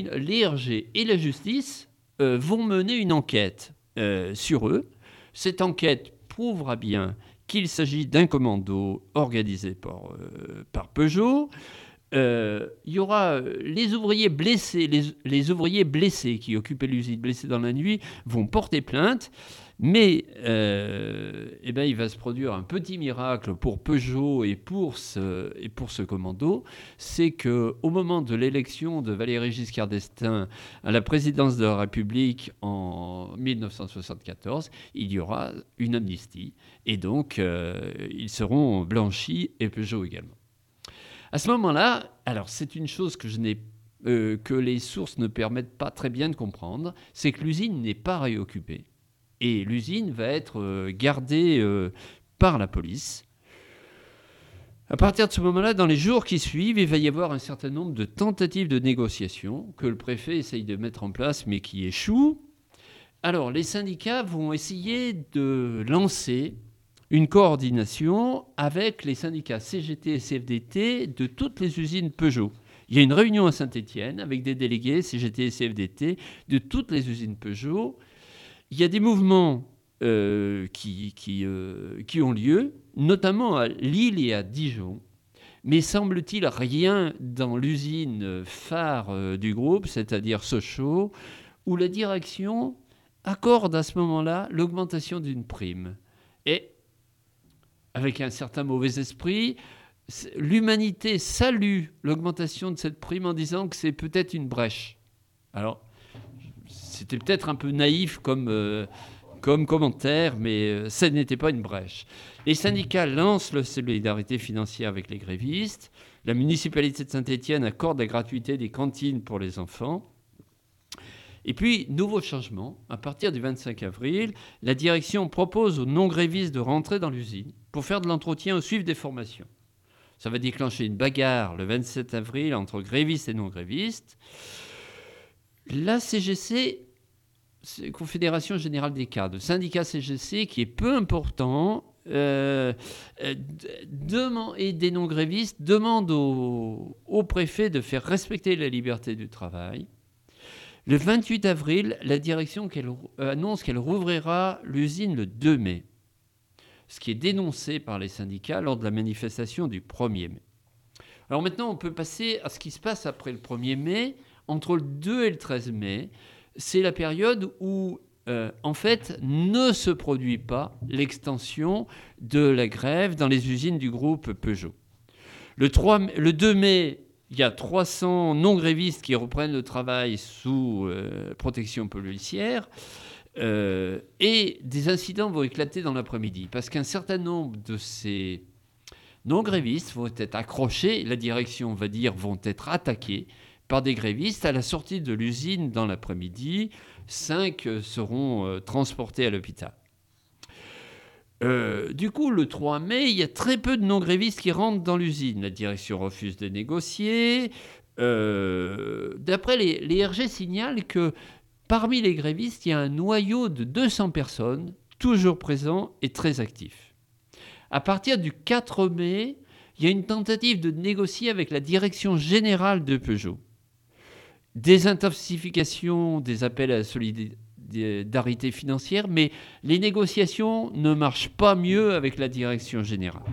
S2: et la justice vont mener une enquête sur eux. Cette enquête prouvera bien qu'il s'agit d'un commando organisé par Peugeot. Il y aura les ouvriers blessés, les ouvriers blessés qui occupaient l'usine, blessés dans la nuit, vont porter plainte. Mais il va se produire un petit miracle pour Peugeot et pour ce commando. C'est qu'au moment de l'élection de Valéry Giscard d'Estaing à la présidence de la République en 1974, il y aura une amnistie. Et donc, ils seront blanchis et Peugeot également. À ce moment-là, alors c'est une chose que les sources ne permettent pas très bien de comprendre, c'est que l'usine n'est pas réoccupée. Et l'usine va être gardée par la police. À partir de ce moment-là, dans les jours qui suivent, il va y avoir un certain nombre de tentatives de négociation que le préfet essaye de mettre en place, mais qui échouent. Alors, les syndicats vont essayer de lancer une coordination avec les syndicats CGT et CFDT de toutes les usines Peugeot. Il y a une réunion à Saint-Étienne avec des délégués CGT et CFDT de toutes les usines Peugeot. Il y a des mouvements qui ont lieu, notamment à Lille et à Dijon. Mais semble-t-il rien dans l'usine phare du groupe, c'est-à-dire Sochaux, où la direction accorde à ce moment-là l'augmentation d'une prime. Et avec un certain mauvais esprit, l'humanité salue l'augmentation de cette prime en disant que c'est peut-être une brèche. Alors, c'était peut-être un peu naïf comme commentaire, mais ça n'était pas une brèche. Les syndicats lancent la solidarité financière avec les grévistes. La municipalité de Saint-Étienne accorde la gratuité des cantines pour les enfants. Et puis, nouveau changement, à partir du 25 avril, la direction propose aux non-grévistes de rentrer dans l'usine pour faire de l'entretien au suivre des formations. Ça va déclencher une bagarre le 27 avril entre grévistes et non-grévistes. La CGC, Confédération Générale des Cadres, syndicat CGC qui est peu important, et des non-grévistes demandent au préfet de faire respecter la liberté du travail. Le 28 avril, la direction annonce qu'elle rouvrira l'usine le 2 mai, ce qui est dénoncé par les syndicats lors de la manifestation du 1er mai. Alors maintenant, on peut passer à ce qui se passe après le 1er mai. Entre le 2 et le 13 mai, c'est la période où, en fait, ne se produit pas l'extension de la grève dans les usines du groupe Peugeot. Le 2 mai, il y a 300 non-grévistes qui reprennent le travail sous protection policière et des incidents vont éclater dans l'après-midi parce qu'un certain nombre de ces non-grévistes vont être accrochés, la direction va dire vont être attaqués par des grévistes. À la sortie de l'usine dans l'après-midi, 5 seront transportés à l'hôpital. Du coup, le 3 mai, il y a très peu de non-grévistes qui rentrent dans l'usine. La direction refuse de négocier. D'après les RG signalent que parmi les grévistes, il y a un noyau de 200 personnes, toujours présents et très actifs. À partir du 4 mai, il y a une tentative de négocier avec la direction générale de Peugeot. Des intensifications, des appels à la solidarité financière, mais les négociations ne marchent pas mieux avec la direction générale.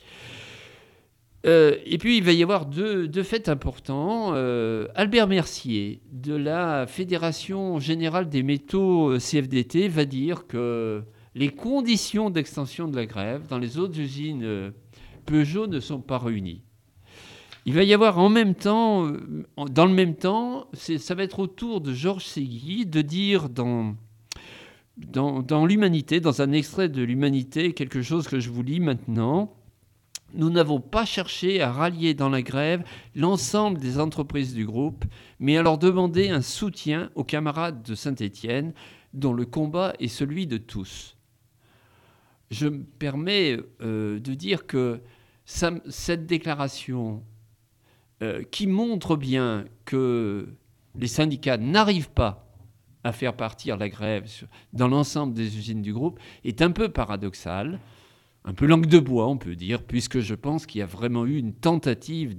S2: Et puis, il va y avoir deux faits importants. Albert Mercier, de la Fédération Générale des Métaux CFDT, va dire que les conditions d'extension de la grève dans les autres usines Peugeot ne sont pas réunies. Il va y avoir dans le même temps, ça va être au tour de Georges Segui de dire dans l'Humanité, dans un extrait de l'Humanité, quelque chose que je vous lis maintenant. Nous n'avons pas cherché à rallier dans la grève l'ensemble des entreprises du groupe, mais à leur demander un soutien aux camarades de Saint-Étienne, dont le combat est celui de tous. Je me permets de dire que cette déclaration qui montre bien que les syndicats n'arrivent pas à faire partir la grève dans l'ensemble des usines du groupe est un peu paradoxale, un peu langue de bois, on peut dire, puisque je pense qu'il y a vraiment eu une tentative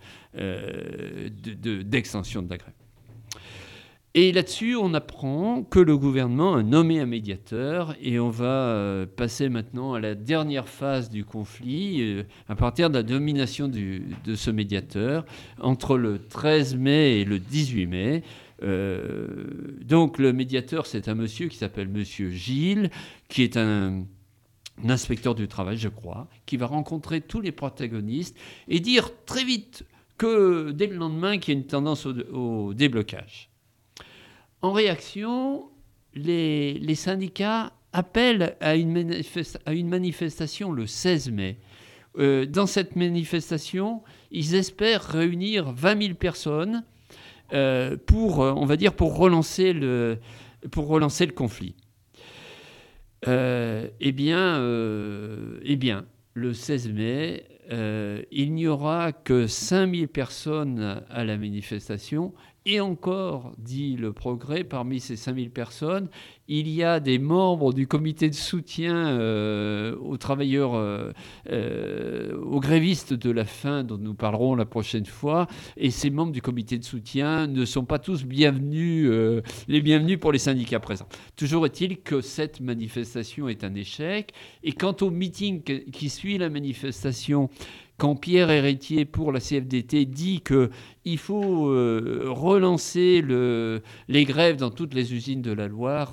S2: d'extension de la grève. Et là-dessus, on apprend que le gouvernement a nommé un médiateur et on va passer maintenant à la dernière phase du conflit à partir de la nomination de ce médiateur entre le 13 mai et le 18 mai. Donc le médiateur, c'est un monsieur qui s'appelle monsieur Gilles, qui est un inspecteur du travail, je crois, qui va rencontrer tous les protagonistes et dire très vite que dès le lendemain, qu'il y a une tendance au déblocage. En réaction, les syndicats appellent à une manifestation le 16 mai. Dans cette manifestation, ils espèrent réunir 20 000 personnes pour relancer le conflit. Eh bien, le 16 mai, il n'y aura que 5 000 personnes à la manifestation Et encore, dit Le Progrès, parmi ces 5000 personnes, il y a des membres du comité de soutien aux travailleurs, aux grévistes de la faim, dont nous parlerons la prochaine fois. Et ces membres du comité de soutien ne sont pas tous bienvenus, les bienvenus pour les syndicats présents. Toujours est-il que cette manifestation est un échec. Et quant au meeting qui suit la manifestation, quand Pierre Héritier, pour la CFDT, dit qu'il faut relancer les grèves dans toutes les usines de la Loire,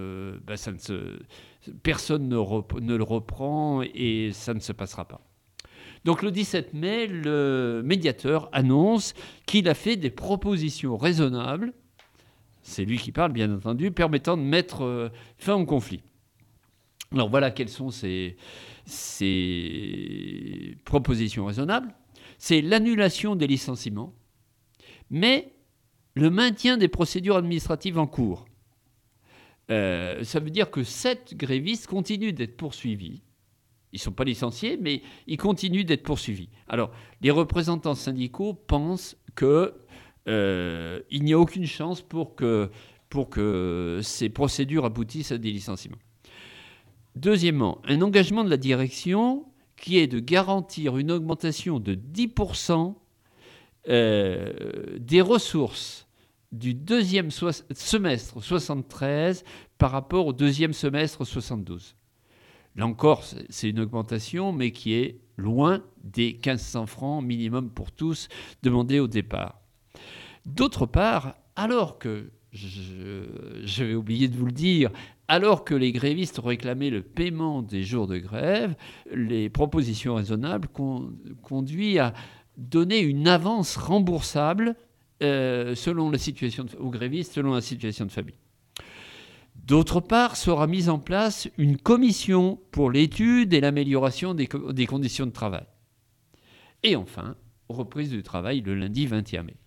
S2: personne ne le reprend et ça ne se passera pas. Donc le 17 mai, le médiateur annonce qu'il a fait des propositions raisonnables, c'est lui qui parle bien entendu, permettant de mettre fin au conflit. Alors voilà quelles sont ces propositions raisonnables. C'est l'annulation des licenciements, mais le maintien des procédures administratives en cours. Ça veut dire que 7 grévistes continuent d'être poursuivis. Ils ne sont pas licenciés, mais ils continuent d'être poursuivis. Alors, les représentants syndicaux pensent qu'il n'y a aucune chance pour que ces procédures aboutissent à des licenciements. Deuxièmement, un engagement de la direction qui est de garantir une augmentation de 10% des ressources du deuxième semestre 73 par rapport au deuxième semestre 72. Là encore, c'est une augmentation, mais qui est loin des 1 500 francs minimum pour tous demandés au départ. D'autre part, alors que, j'avais oublié de vous le dire, alors que les grévistes réclamaient le paiement des jours de grève, les propositions raisonnables conduisent à donner une avance remboursable selon la situation aux grévistes, selon la situation de famille. D'autre part, sera mise en place une commission pour l'étude et l'amélioration des conditions de travail. Et enfin, reprise du travail le lundi 21 mai.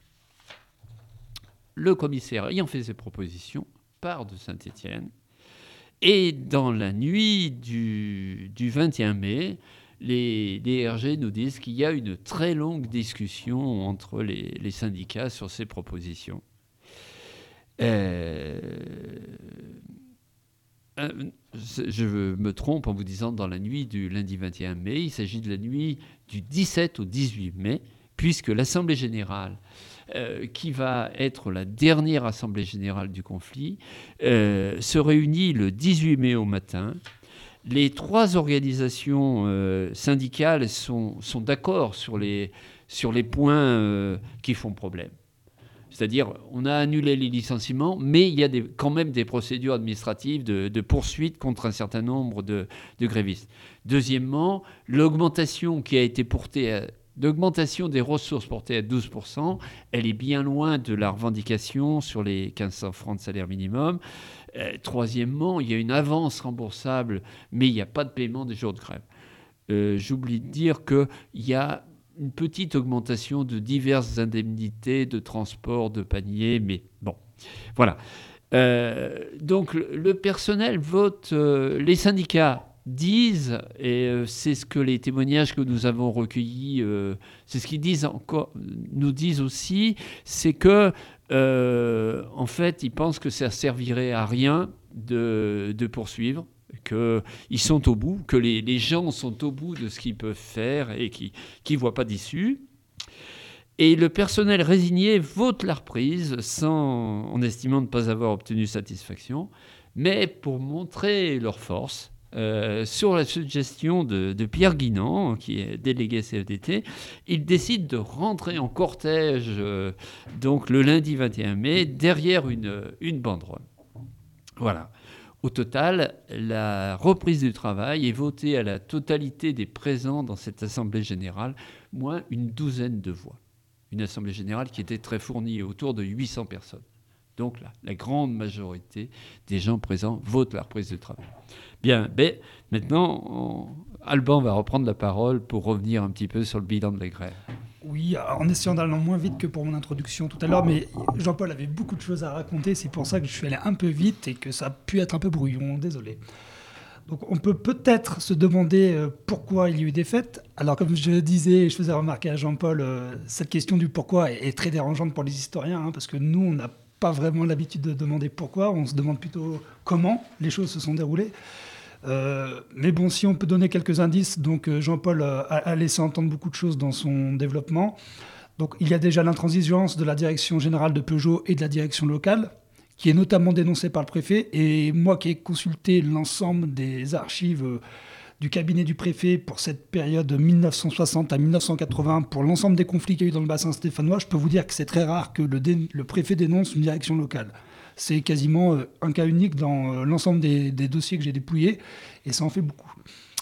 S2: Le commissaire ayant fait ses propositions part de Saint-Étienne. Et dans la nuit du 21 mai, les DRG nous disent qu'il y a une très longue discussion entre les syndicats sur ces propositions. Je me trompe en vous disant dans la nuit du lundi 21 mai, il s'agit de la nuit du 17 au 18 mai, puisque l'Assemblée générale, qui va être la dernière Assemblée générale du conflit, se réunit le 18 mai au matin. Les 3 organisations syndicales sont d'accord sur les points qui font problème. C'est-à-dire, on a annulé les licenciements, mais il y a quand même des procédures administratives de poursuite contre un certain nombre de grévistes. Deuxièmement, l'augmentation qui a été l'augmentation des ressources portée à 12%, elle est bien loin de la revendication sur les 1 500 francs de salaire minimum. Troisièmement, il y a une avance remboursable, mais il n'y a pas de paiement des jours de grève. J'oublie de dire qu'il y a une petite augmentation de diverses indemnités de transport, de panier, mais bon, voilà. Donc le personnel vote, les syndicats disent, et c'est ce que les témoignages que nous avons recueillis, c'est ce qu'ils disent encore, nous disent aussi, c'est que en fait, ils pensent que ça servirait à rien de poursuivre, qu'ils sont au bout, que les gens sont au bout de ce qu'ils peuvent faire et qui ne voient pas d'issue. Et le personnel résigné vote la reprise en estimant ne pas avoir obtenu satisfaction, mais pour montrer leur force, sur la suggestion de Pierre Guinan, qui est délégué CFDT, ils décident de rentrer en cortège donc le lundi 21 mai derrière une banderole. Voilà. Au total, la reprise du travail est votée à la totalité des présents dans cette Assemblée générale, moins une douzaine de voix. Une Assemblée générale qui était très fournie, autour de 800 personnes. Donc la grande majorité des gens présents votent la reprise du travail. Bien, maintenant, Alban va reprendre la parole pour revenir un petit peu sur le bilan de la grève.
S3: Oui, en essayant d'aller moins vite que pour mon introduction tout à l'heure, mais Jean-Paul avait beaucoup de choses à raconter, c'est pour ça que je suis allé un peu vite et que ça a pu être un peu brouillon, désolé. Donc on peut peut-être se demander pourquoi il y a eu des fêtes. Alors comme je disais, je faisais remarquer à Jean-Paul, cette question du pourquoi est très dérangeante pour les historiens, parce que nous, on n'a pas vraiment l'habitude de demander pourquoi, on se demande plutôt comment les choses se sont déroulées. Mais bon, si on peut donner quelques indices, donc Jean-Paul a laissé entendre beaucoup de choses dans son développement. Donc il y a déjà l'intransigeance de la direction générale de Peugeot et de la direction locale, qui est notamment dénoncée par le préfet. Et moi qui ai consulté l'ensemble des archives du cabinet du préfet pour cette période de 1960 à 1980, pour l'ensemble des conflits qu'il y a eu dans le bassin stéphanois, je peux vous dire que c'est très rare que le préfet dénonce une direction locale. C'est quasiment un cas unique dans l'ensemble des dossiers que j'ai dépouillés, et ça en fait beaucoup.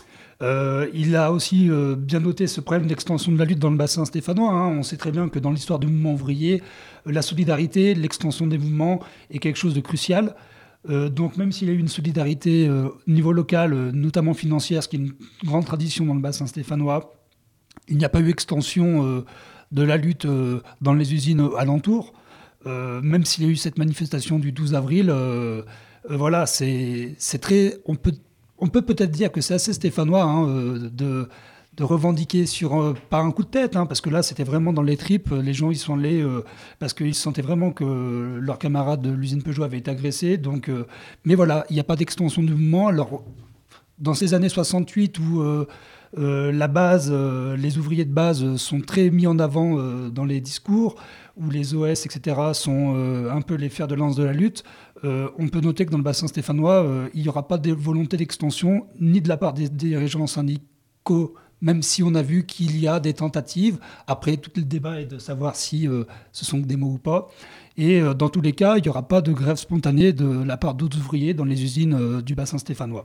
S3: Il a aussi bien noté ce problème d'extension de la lutte dans le bassin stéphanois. On sait très bien que dans l'histoire du mouvement ouvrier, la solidarité, l'extension des mouvements est quelque chose de crucial. Donc même s'il y a eu une solidarité au niveau local, notamment financière, ce qui est une grande tradition dans le bassin stéphanois, il n'y a pas eu extension de la lutte dans les usines alentours. Même s'il y a eu cette manifestation du 12 avril, voilà, c'est très... On peut peut-être dire que c'est assez stéphanois de revendiquer par un coup de tête, parce que là, c'était vraiment dans les tripes. Les gens, ils sont allés parce qu'ils sentaient vraiment que leurs camarades de l'usine Peugeot avaient été agressés. Donc, mais voilà, il n'y a pas d'extension du mouvement. Alors, dans ces années 68 où la base, les ouvriers de base sont très mis en avant dans les discours, où les OS, etc., sont un peu les fers de lance de la lutte, on peut noter que dans le bassin stéphanois, il n'y aura pas de volonté d'extension, ni de la part des dirigeants syndicaux, même si on a vu qu'il y a des tentatives. Après, tout le débat est de savoir si ce sont que des mots ou pas. Et dans tous les cas, il n'y aura pas de grève spontanée de la part d'autres ouvriers dans les usines du bassin stéphanois.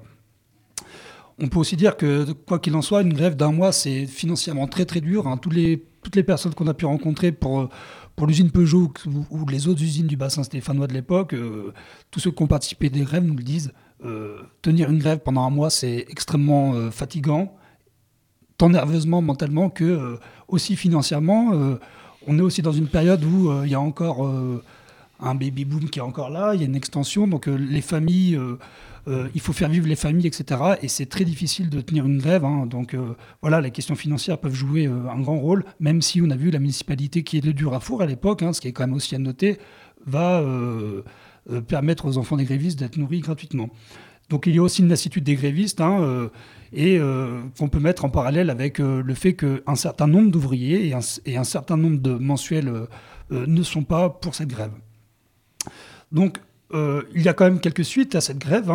S3: On peut aussi dire que, quoi qu'il en soit, une grève d'un mois, c'est financièrement très très dur. Toutes les personnes qu'on a pu rencontrer pour l'usine Peugeot ou les autres usines du bassin stéphanois de l'époque, tous ceux qui ont participé des grèves nous le disent. Tenir une grève pendant un mois, c'est extrêmement fatigant, tant nerveusement, mentalement, que aussi financièrement. On est aussi dans une période où il y a encore un baby-boom qui est encore là, il y a une extension, donc les familles... il faut faire vivre les familles, etc. Et c'est très difficile de tenir une grève. Donc voilà, les questions financières peuvent jouer un grand rôle, même si on a vu la municipalité qui est de Durafour à l'époque, ce qui est quand même aussi à noter, va permettre aux enfants des grévistes d'être nourris gratuitement. Donc il y a aussi une lassitude des grévistes et qu'on peut mettre en parallèle avec le fait qu'un certain nombre d'ouvriers et un certain nombre de mensuels ne sont pas pour cette grève. Donc il y a quand même quelques suites à cette grève,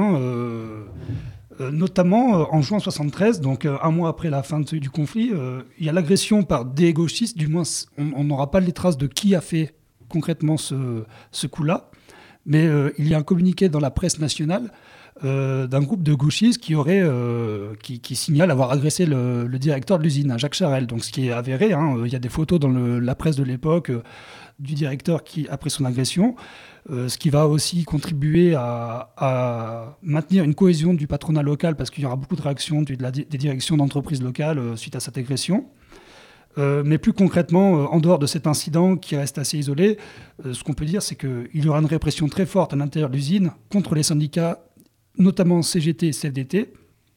S3: notamment en juin 1973, donc un mois après la fin du conflit, il y a l'agression par des gauchistes, du moins on n'aura pas les traces de qui a fait concrètement ce coup-là, mais il y a un communiqué dans la presse nationale d'un groupe de gauchistes qui signale avoir agressé le directeur de l'usine, Jacques Charel, donc ce qui est avéré. Il y a des photos dans la presse de l'époque du directeur après son agression, ce qui va aussi contribuer à maintenir une cohésion du patronat local, parce qu'il y aura beaucoup de réactions des directions d'entreprises locales suite à cette agression. Mais plus concrètement, en dehors de cet incident qui reste assez isolé, ce qu'on peut dire, c'est qu'il y aura une répression très forte à l'intérieur de l'usine contre les syndicats, notamment CGT et CFDT,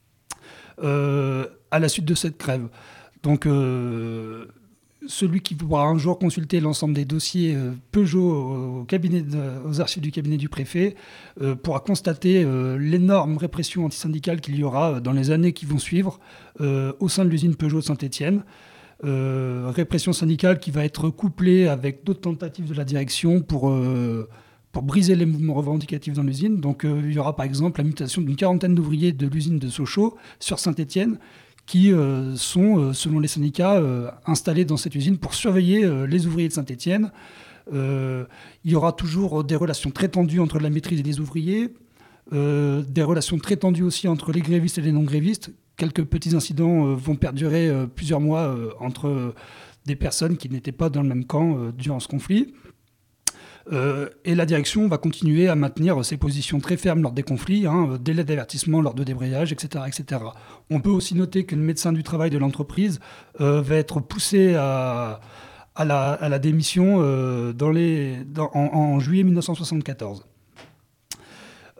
S3: à la suite de cette grève. Donc, celui qui pourra un jour consulter l'ensemble des dossiers Peugeot aux archives du cabinet du préfet pourra constater l'énorme répression antisyndicale qu'il y aura dans les années qui vont suivre au sein de l'usine Peugeot de Saint-Étienne. Répression syndicale qui va être couplée avec d'autres tentatives de la direction pour briser les mouvements revendicatifs dans l'usine. Donc il y aura par exemple la mutation d'une quarantaine d'ouvriers de l'usine de Sochaux sur Saint-Étienne qui sont, selon les syndicats, installés dans cette usine pour surveiller les ouvriers de Saint-Étienne. Il y aura toujours des relations très tendues entre la maîtrise et les ouvriers, des relations très tendues aussi entre les grévistes et les non-grévistes. Quelques petits incidents vont perdurer plusieurs mois entre des personnes qui n'étaient pas dans le même camp durant ce conflit. Et la direction va continuer à maintenir ses positions très fermes lors des conflits, délai d'avertissement lors de débrayage, etc., etc. On peut aussi noter que le médecin du travail de l'entreprise va être poussé à la démission en juillet 1974.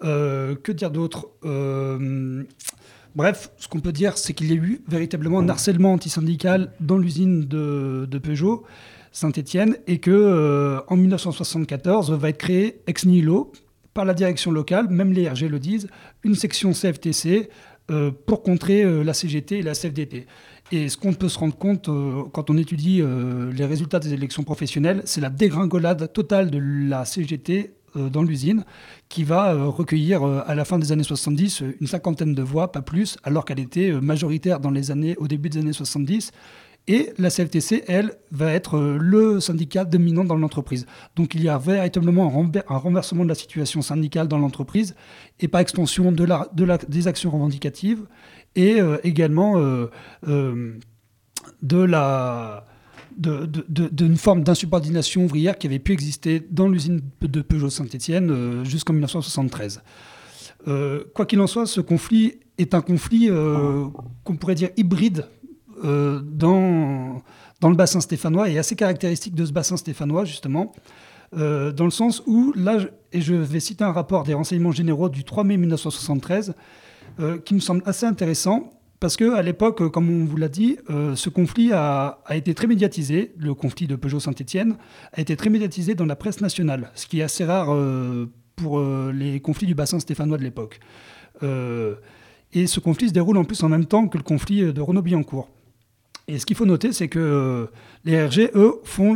S3: Que dire d'autre? Bref, ce qu'on peut dire, c'est qu'il y a eu véritablement un harcèlement antisyndical dans l'usine de Peugeot Saint-Étienne et que en 1974 va être créée ex nihilo par la direction locale, même les RG le disent, une section CFTC pour contrer la CGT et la CFDT. Et ce qu'on peut se rendre compte quand on étudie les résultats des élections professionnelles, c'est la dégringolade totale de la CGT dans l'usine, qui va recueillir à la fin des années 70 une cinquantaine de voix, pas plus, alors qu'elle était majoritaire au début des années 70. Et la CFTC, elle, va être le syndicat dominant dans l'entreprise. Donc il y a véritablement un renversement de la situation syndicale dans l'entreprise, et par extension des actions revendicatives, et également d'une forme d'insubordination ouvrière qui avait pu exister dans l'usine de Peugeot Saint-Étienne jusqu'en 1973. Quoi qu'il en soit, ce conflit est un conflit qu'on pourrait dire hybride dans le bassin stéphanois et assez caractéristique de ce bassin stéphanois, justement, dans le sens où, là, et je vais citer un rapport des renseignements généraux du 3 mai 1973, qui me semble assez intéressant, parce qu'à l'époque, comme on vous l'a dit, ce conflit a été très médiatisé, le conflit de Peugeot Saint-Étienne a été très médiatisé dans la presse nationale, ce qui est assez rare pour les conflits du bassin stéphanois de l'époque. Et ce conflit se déroule en plus en même temps que le conflit de Renault-Billancourt. Et ce qu'il faut noter, c'est que les RG, eux, font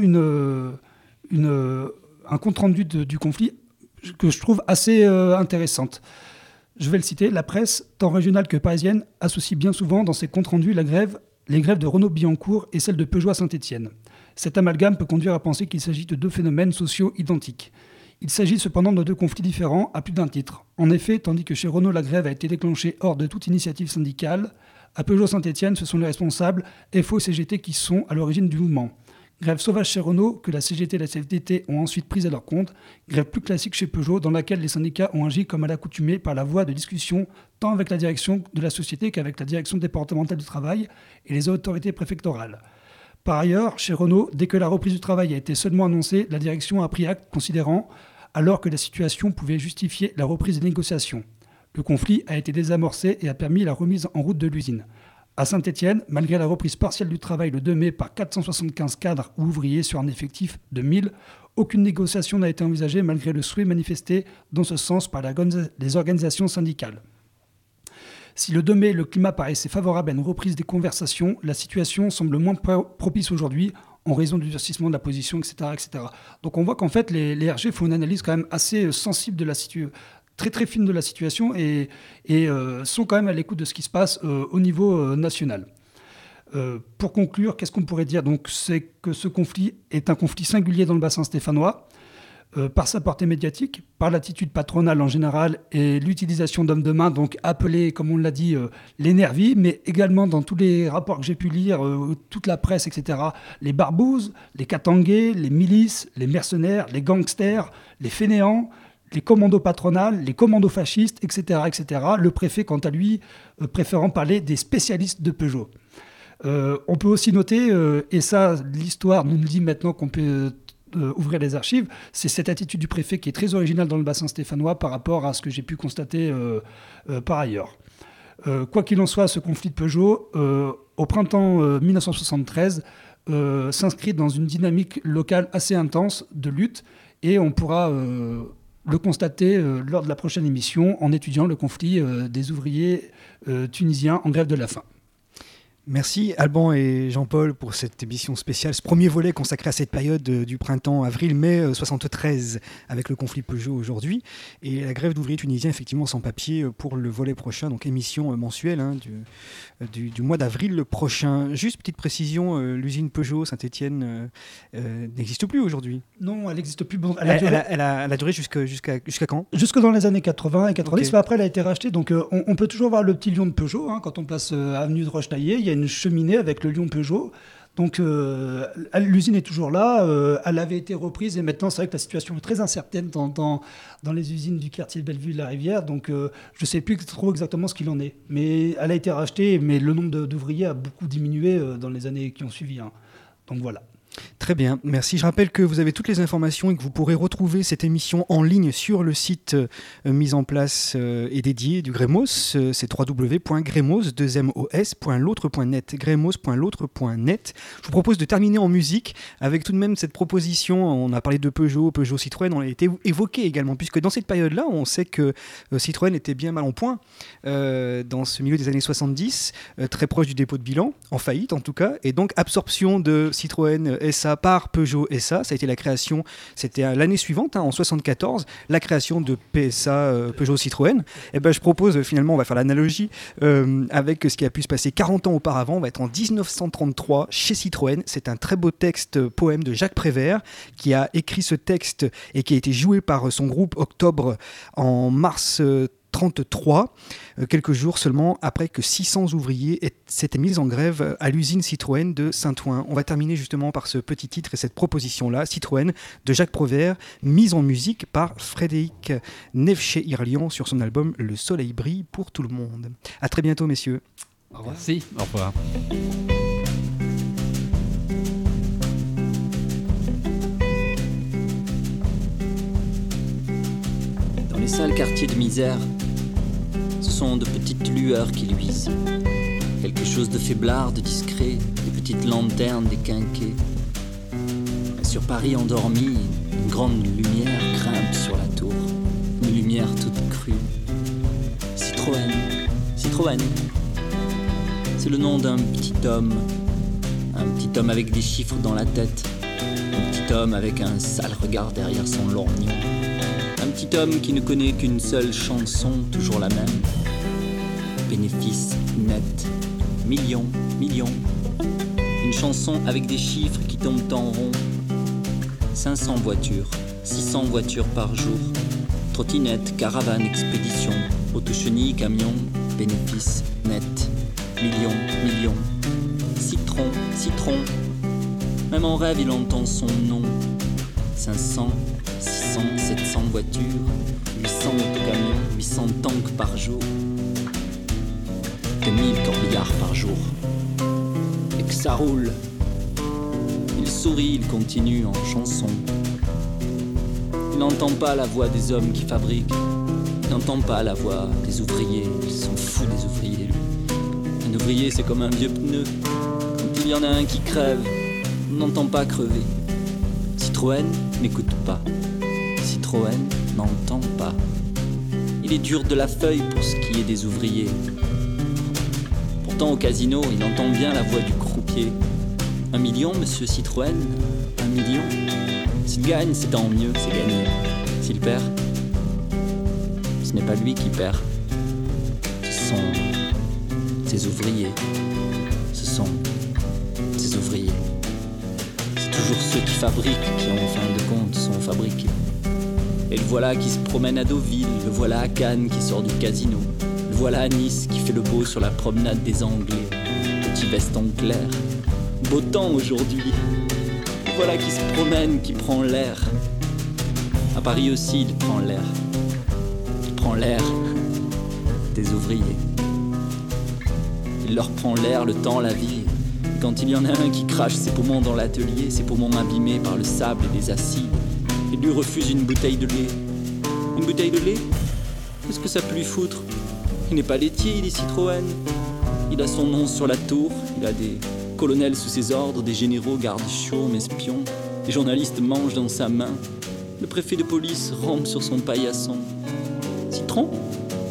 S3: un compte-rendu du conflit que je trouve assez intéressante. Je vais le citer, la presse, tant régionale que parisienne, associe bien souvent dans ses comptes rendus les grèves de Renault-Billancourt et celles de Peugeot à Saint-Étienne. Cet amalgame peut conduire à penser qu'il s'agit de deux phénomènes sociaux identiques. Il s'agit cependant de deux conflits différents à plus d'un titre. En effet, tandis que chez Renault la grève a été déclenchée hors de toute initiative syndicale, à Peugeot Saint-Étienne, ce sont les responsables FO et CGT qui sont à l'origine du mouvement. Grève sauvage chez Renault, que la CGT et la CFDT ont ensuite prise à leur compte. Grève plus classique chez Peugeot, dans laquelle les syndicats ont agi comme à l'accoutumée par la voie de discussion, tant avec la direction de la société qu'avec la direction départementale du travail et les autorités préfectorales. Par ailleurs, chez Renault, dès que la reprise du travail a été seulement annoncée, la direction a pris acte, considérant, alors que la situation pouvait justifier la reprise des négociations. Le conflit a été désamorcé et a permis la remise en route de l'usine. À Saint-Étienne, malgré la reprise partielle du travail le 2 mai par 475 cadres ou ouvriers sur un effectif de 1000, aucune négociation n'a été envisagée malgré le souhait manifesté dans ce sens par les organisations syndicales. Si le 2 mai, le climat paraissait favorable à une reprise des conversations, la situation semble moins propice aujourd'hui en raison du durcissement de la position, etc., etc. Donc on voit qu'en fait, les RG font une analyse quand même assez sensible de la situation, très très fine de la situation et sont quand même à l'écoute de ce qui se passe au niveau national. Pour conclure, qu'est-ce qu'on pourrait dire? Donc, c'est que ce conflit est un conflit singulier dans le bassin stéphanois, par sa portée médiatique, par l'attitude patronale en général et l'utilisation d'hommes de main, donc appelés, comme on l'a dit, les nervis, mais également dans tous les rapports que j'ai pu lire, toute la presse, etc., les barbouzes, les katangués, les milices, les mercenaires, les gangsters, les fainéants, les commandos patronales, les commandos fascistes, etc., etc. Le préfet, quant à lui, préférant parler des spécialistes de Peugeot. On peut aussi noter, et ça, l'histoire nous dit maintenant qu'on peut ouvrir les archives, c'est cette attitude du préfet qui est très originale dans le bassin stéphanois par rapport à ce que j'ai pu constater par ailleurs. Quoi qu'il en soit, ce conflit de Peugeot, au printemps 1973, s'inscrit dans une dynamique locale assez intense de lutte, et on pourra le constater lors de la prochaine émission en étudiant le conflit des ouvriers tunisiens en grève de la faim.
S1: Merci Alban et Jean-Paul pour cette émission spéciale, ce premier volet consacré à cette période du printemps avril-mai 73 avec le conflit Peugeot aujourd'hui et la grève d'ouvriers tunisiens effectivement sans papier pour le volet prochain, donc émission mensuelle du mois d'avril prochain. Juste petite précision, l'usine Peugeot Saint-Étienne n'existe plus aujourd'hui.
S3: Non, elle n'existe plus.
S1: Elle a duré jusqu'à quand?
S3: Jusque dans les années 80 et 90,
S1: Okay.
S3: mais après elle a été rachetée, donc on peut toujours voir le petit lion de Peugeot, quand on passe avenue de Roche-Taillée, il y a une cheminée avec le lion Peugeot. Donc l'usine est toujours là, elle avait été reprise et maintenant c'est vrai que la situation est très incertaine dans les usines du quartier de Bellevue-de-la-Rivière, donc je ne sais plus trop exactement ce qu'il en est. Mais elle a été rachetée, mais le nombre d'ouvriers a beaucoup diminué dans les années qui ont suivi. Donc voilà.
S1: Très Très bien, merci. Je rappelle que vous avez toutes les informations et que vous pourrez retrouver cette émission en ligne sur le site mis en place et dédié du Grémos. C'est www.gremos.l'autre.net, gremos.l'autre.net. Je vous propose de terminer en musique avec tout de même cette proposition. On a parlé de Peugeot Citroën, on a été évoqué également, puisque dans cette période-là, on sait que Citroën était bien mal en point dans ce milieu des années 70, très proche du dépôt de bilan, en faillite en tout cas, et donc absorption de Citroën SA par Peugeot SA. Ça a été la création, c'était l'année suivante, en 74, la création de PSA Peugeot Citroën. Et ben je propose finalement, on va faire l'analogie avec ce qui a pu se passer 40 ans auparavant. On va être en 1933 chez Citroën. C'est un très beau texte, poème de Jacques Prévert, qui a écrit ce texte et qui a été joué par son groupe Octobre en mars 1933, quelques jours seulement après que 600 ouvriers s'étaient mis en grève à l'usine Citroën de Saint-Ouen. On va terminer justement par ce petit titre et cette proposition-là, Citroën, de Jacques Prévert, mise en musique par Frédéric Nevché-Irlian sur son album Le Soleil brille pour tout le monde. À très bientôt, messieurs.
S2: Au revoir. Merci, au revoir.
S5: Dans les sales quartiers de misère, ce sont de petites lueurs qui luisent. Quelque chose de faiblard, de discret, des petites lanternes, des quinquets. Et sur Paris endormi, une grande lumière grimpe sur la tour. Une lumière toute crue. Citroën, Citroën. C'est le nom d'un petit homme. Un petit homme avec des chiffres dans la tête. Un petit homme avec un sale regard derrière son lorgnon. Un petit homme qui ne connaît qu'une seule chanson, toujours la même. Bénéfice net, millions, millions. Une chanson avec des chiffres qui tombent en rond. 500 voitures, 600 voitures par jour. Trottinette, caravane, expédition. Auto-chenille, camion, bénéfice net, millions, millions. Citron, citron. Même en rêve, il entend son nom. 500, 600, 700 voitures, 800 autocamions, 800 tanks par jour, 2000 corbillards par jour. Et que ça roule. Il sourit, il continue en chanson. Il n'entend pas la voix des hommes qui fabriquent. Il n'entend pas la voix des ouvriers. Il s'en fout des ouvriers, lui. Un ouvrier, c'est comme un vieux pneu. Quand il y en a un qui crève, on n'entend pas crever. Citroën n'écoute pas. Citroën n'entend pas. Il est dur de la feuille pour ce qui est des ouvriers. Pourtant au casino, il entend bien la voix du croupier. 1 million, monsieur Citroën, 1 million. S'il gagne, c'est tant mieux, c'est gagné. S'il perd, ce n'est pas lui qui perd. Ce sont ses ouvriers. Ce sont ses ouvriers. C'est toujours ceux qui fabriquent qui, en fin de compte, sont fabriqués. Et le voilà qui se promène à Deauville, le voilà à Cannes qui sort du casino, le voilà à Nice qui fait le beau sur la promenade des Anglais, petit veston clair, beau temps aujourd'hui, le voilà qui se promène, qui prend l'air. À Paris aussi il prend l'air des ouvriers. Il leur prend l'air, le temps, la vie. Quand il y en a un qui crache ses poumons dans l'atelier, ses poumons abîmés par le sable et des acides, il lui refuse une bouteille de lait. Une bouteille de lait ? Qu'est-ce que ça peut lui foutre ? Il n'est pas laitier, il est Citroën. Il a son nom sur la tour, il a des colonels sous ses ordres, des généraux, gardes-chiots, espions. Les journalistes mangent dans sa main. Le préfet de police rampe sur son paillasson. Citron ? Citron ?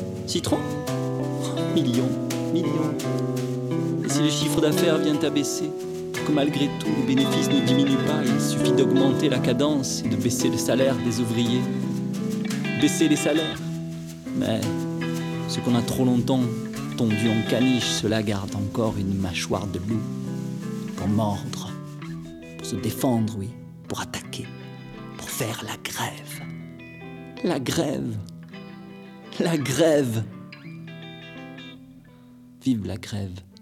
S5: Millions, millions. Et si le chiffre d'affaires vient à baisser, que malgré tout, les bénéfices ne diminuent pas, il suffit d'augmenter la cadence et de baisser le salaire des ouvriers. Baisser les salaires. Mais ce qu'on a trop longtemps tondu en caniche, cela garde encore une mâchoire de loup. Pour mordre, pour se défendre, oui, pour attaquer, pour faire la grève. La grève. La grève. Vive la grève.